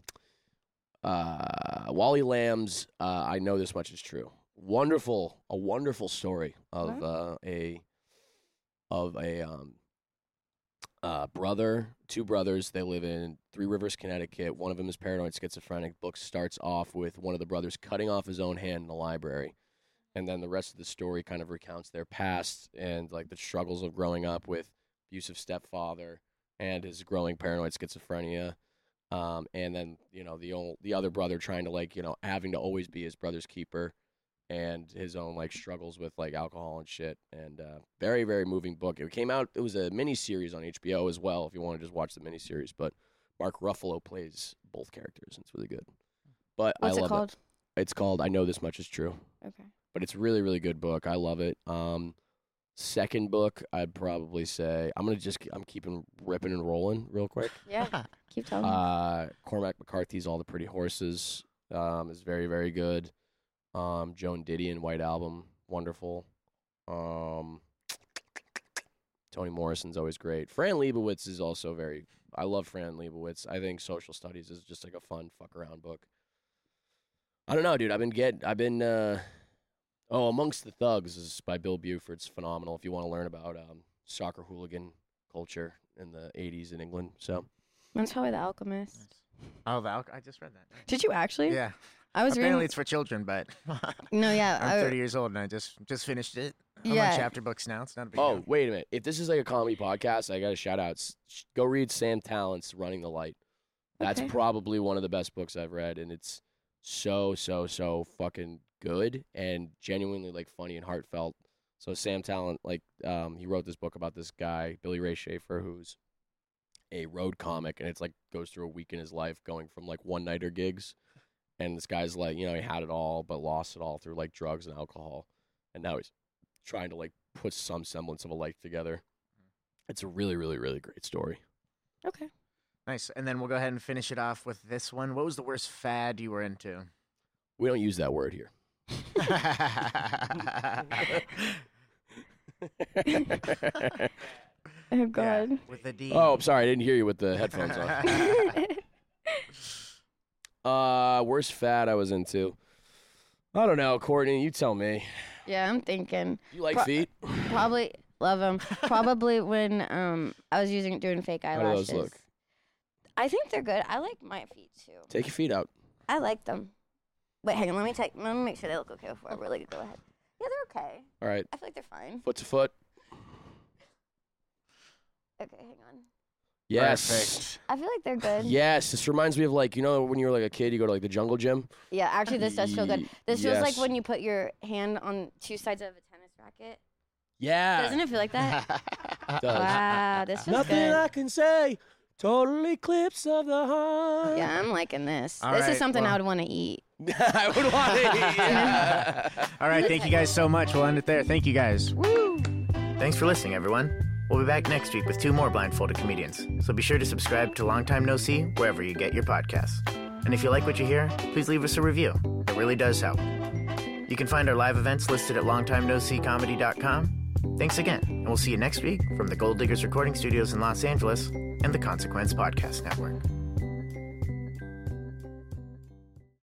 uh, Wally Lamb's. Uh, I know this much is true. Wonderful, a wonderful story of uh, a of a um, uh, brother, two brothers. They live in Three Rivers, Connecticut. One of them is paranoid schizophrenic. Book starts off with one of the brothers cutting off his own hand in the library. And then the rest of the story kind of recounts their past and like the struggles of growing up with abusive stepfather and his growing paranoid schizophrenia. Um, and then, you know, the old, the other brother trying to like, you know, having to always be his brother's keeper and his own like struggles with like alcohol and shit. And uh, very, very moving book. It came out, it was a mini series on H B O as well if you want to just watch the mini series. But Mark Ruffalo plays both characters. And it's really good. But What's I it love called? it. It's called I Know This Much Is True. Okay. But it's a really, really good book. I love it. Um, second book, I'd probably say I'm gonna just I'm keeping ripping and rolling real quick. Yeah, keep telling me. Uh, Cormac McCarthy's All the Pretty Horses um, is very, very good. Um, Joan Didion, White Album, wonderful. Um, Toni Morrison's always great. Fran Lebowitz is also very. I love Fran Lebowitz. I think Social Studies is just like a fun fuck around book. I don't know, dude. I've been get. I've been. Uh, Oh, Amongst the Thugs is by Bill Buford. It's phenomenal if you want to learn about um, soccer hooligan culture in the eighties in England. So Mine's probably The Alchemist. Oh, the Al- I just read that. Did you actually? Yeah. I was Apparently reading. it's for children, but No, yeah, I'm I- thirty years old and I just just finished it. I'm Yeah. on chapter books now. It's not a big Oh, deal. wait a minute. If this is like a comedy podcast, I got to shout out. S- sh- Go read Sam Tallent's Running the Light. That's Okay. probably one of the best books I've read, and it's so, so, so fucking good and genuinely like funny and heartfelt. So Sam Tallent, like, um, he wrote this book about this guy, Billy Ray Schaefer, who's a road comic, and it's like goes through a week in his life going from like one-nighter gigs. And this guy's like, you know, he had it all, but lost it all through like drugs and alcohol. And now he's trying to like put some semblance of a life together. It's a really, really, really great story. Okay. Nice. And then we'll go ahead and finish it off with this one. What was the worst fad you were into? We don't use that word here. Oh, God. Yeah, with the D. Oh, I'm sorry. I didn't hear you with the headphones on. uh, worst fad I was into. I don't know, Courtney. You tell me. Yeah, I'm thinking. You like Pro- feet? Probably love them. Probably when um I was using doing fake How do eyelashes. those look? I think they're good. I like my feet too. Take your feet out. I like them. Wait, hang on. Let me take. Let me make sure they look okay before I really go ahead. Yeah, they're okay. All right. I feel like they're fine. Foot to foot. Okay, hang on. Yes. Perfect. I feel like they're good. Yes. This reminds me of like, you know, when you were like a kid, you go to like the jungle gym. Yeah, actually, this does feel good. Ye- This feels like yes. when you put your hand on two sides of a tennis racket. Yeah. Doesn't it feel like that? It does. Wow, this feels Nothing good. I can say. Total eclipse of the heart. Yeah, I'm liking this. All this right, is something well- I would want to eat. I would want to eat. Yeah. All right. Thank you guys so much. We'll end it there. Thank you guys. Woo! Thanks for listening, everyone. We'll be back next week with two more blindfolded comedians. So be sure to subscribe to Long Time No See wherever you get your podcasts. And if you like what you hear, please leave us a review. It really does help. You can find our live events listed at long time no see comedy dot com. Thanks again, and we'll see you next week from the Gold Diggers Recording Studios in Los Angeles and the Consequence Podcast Network.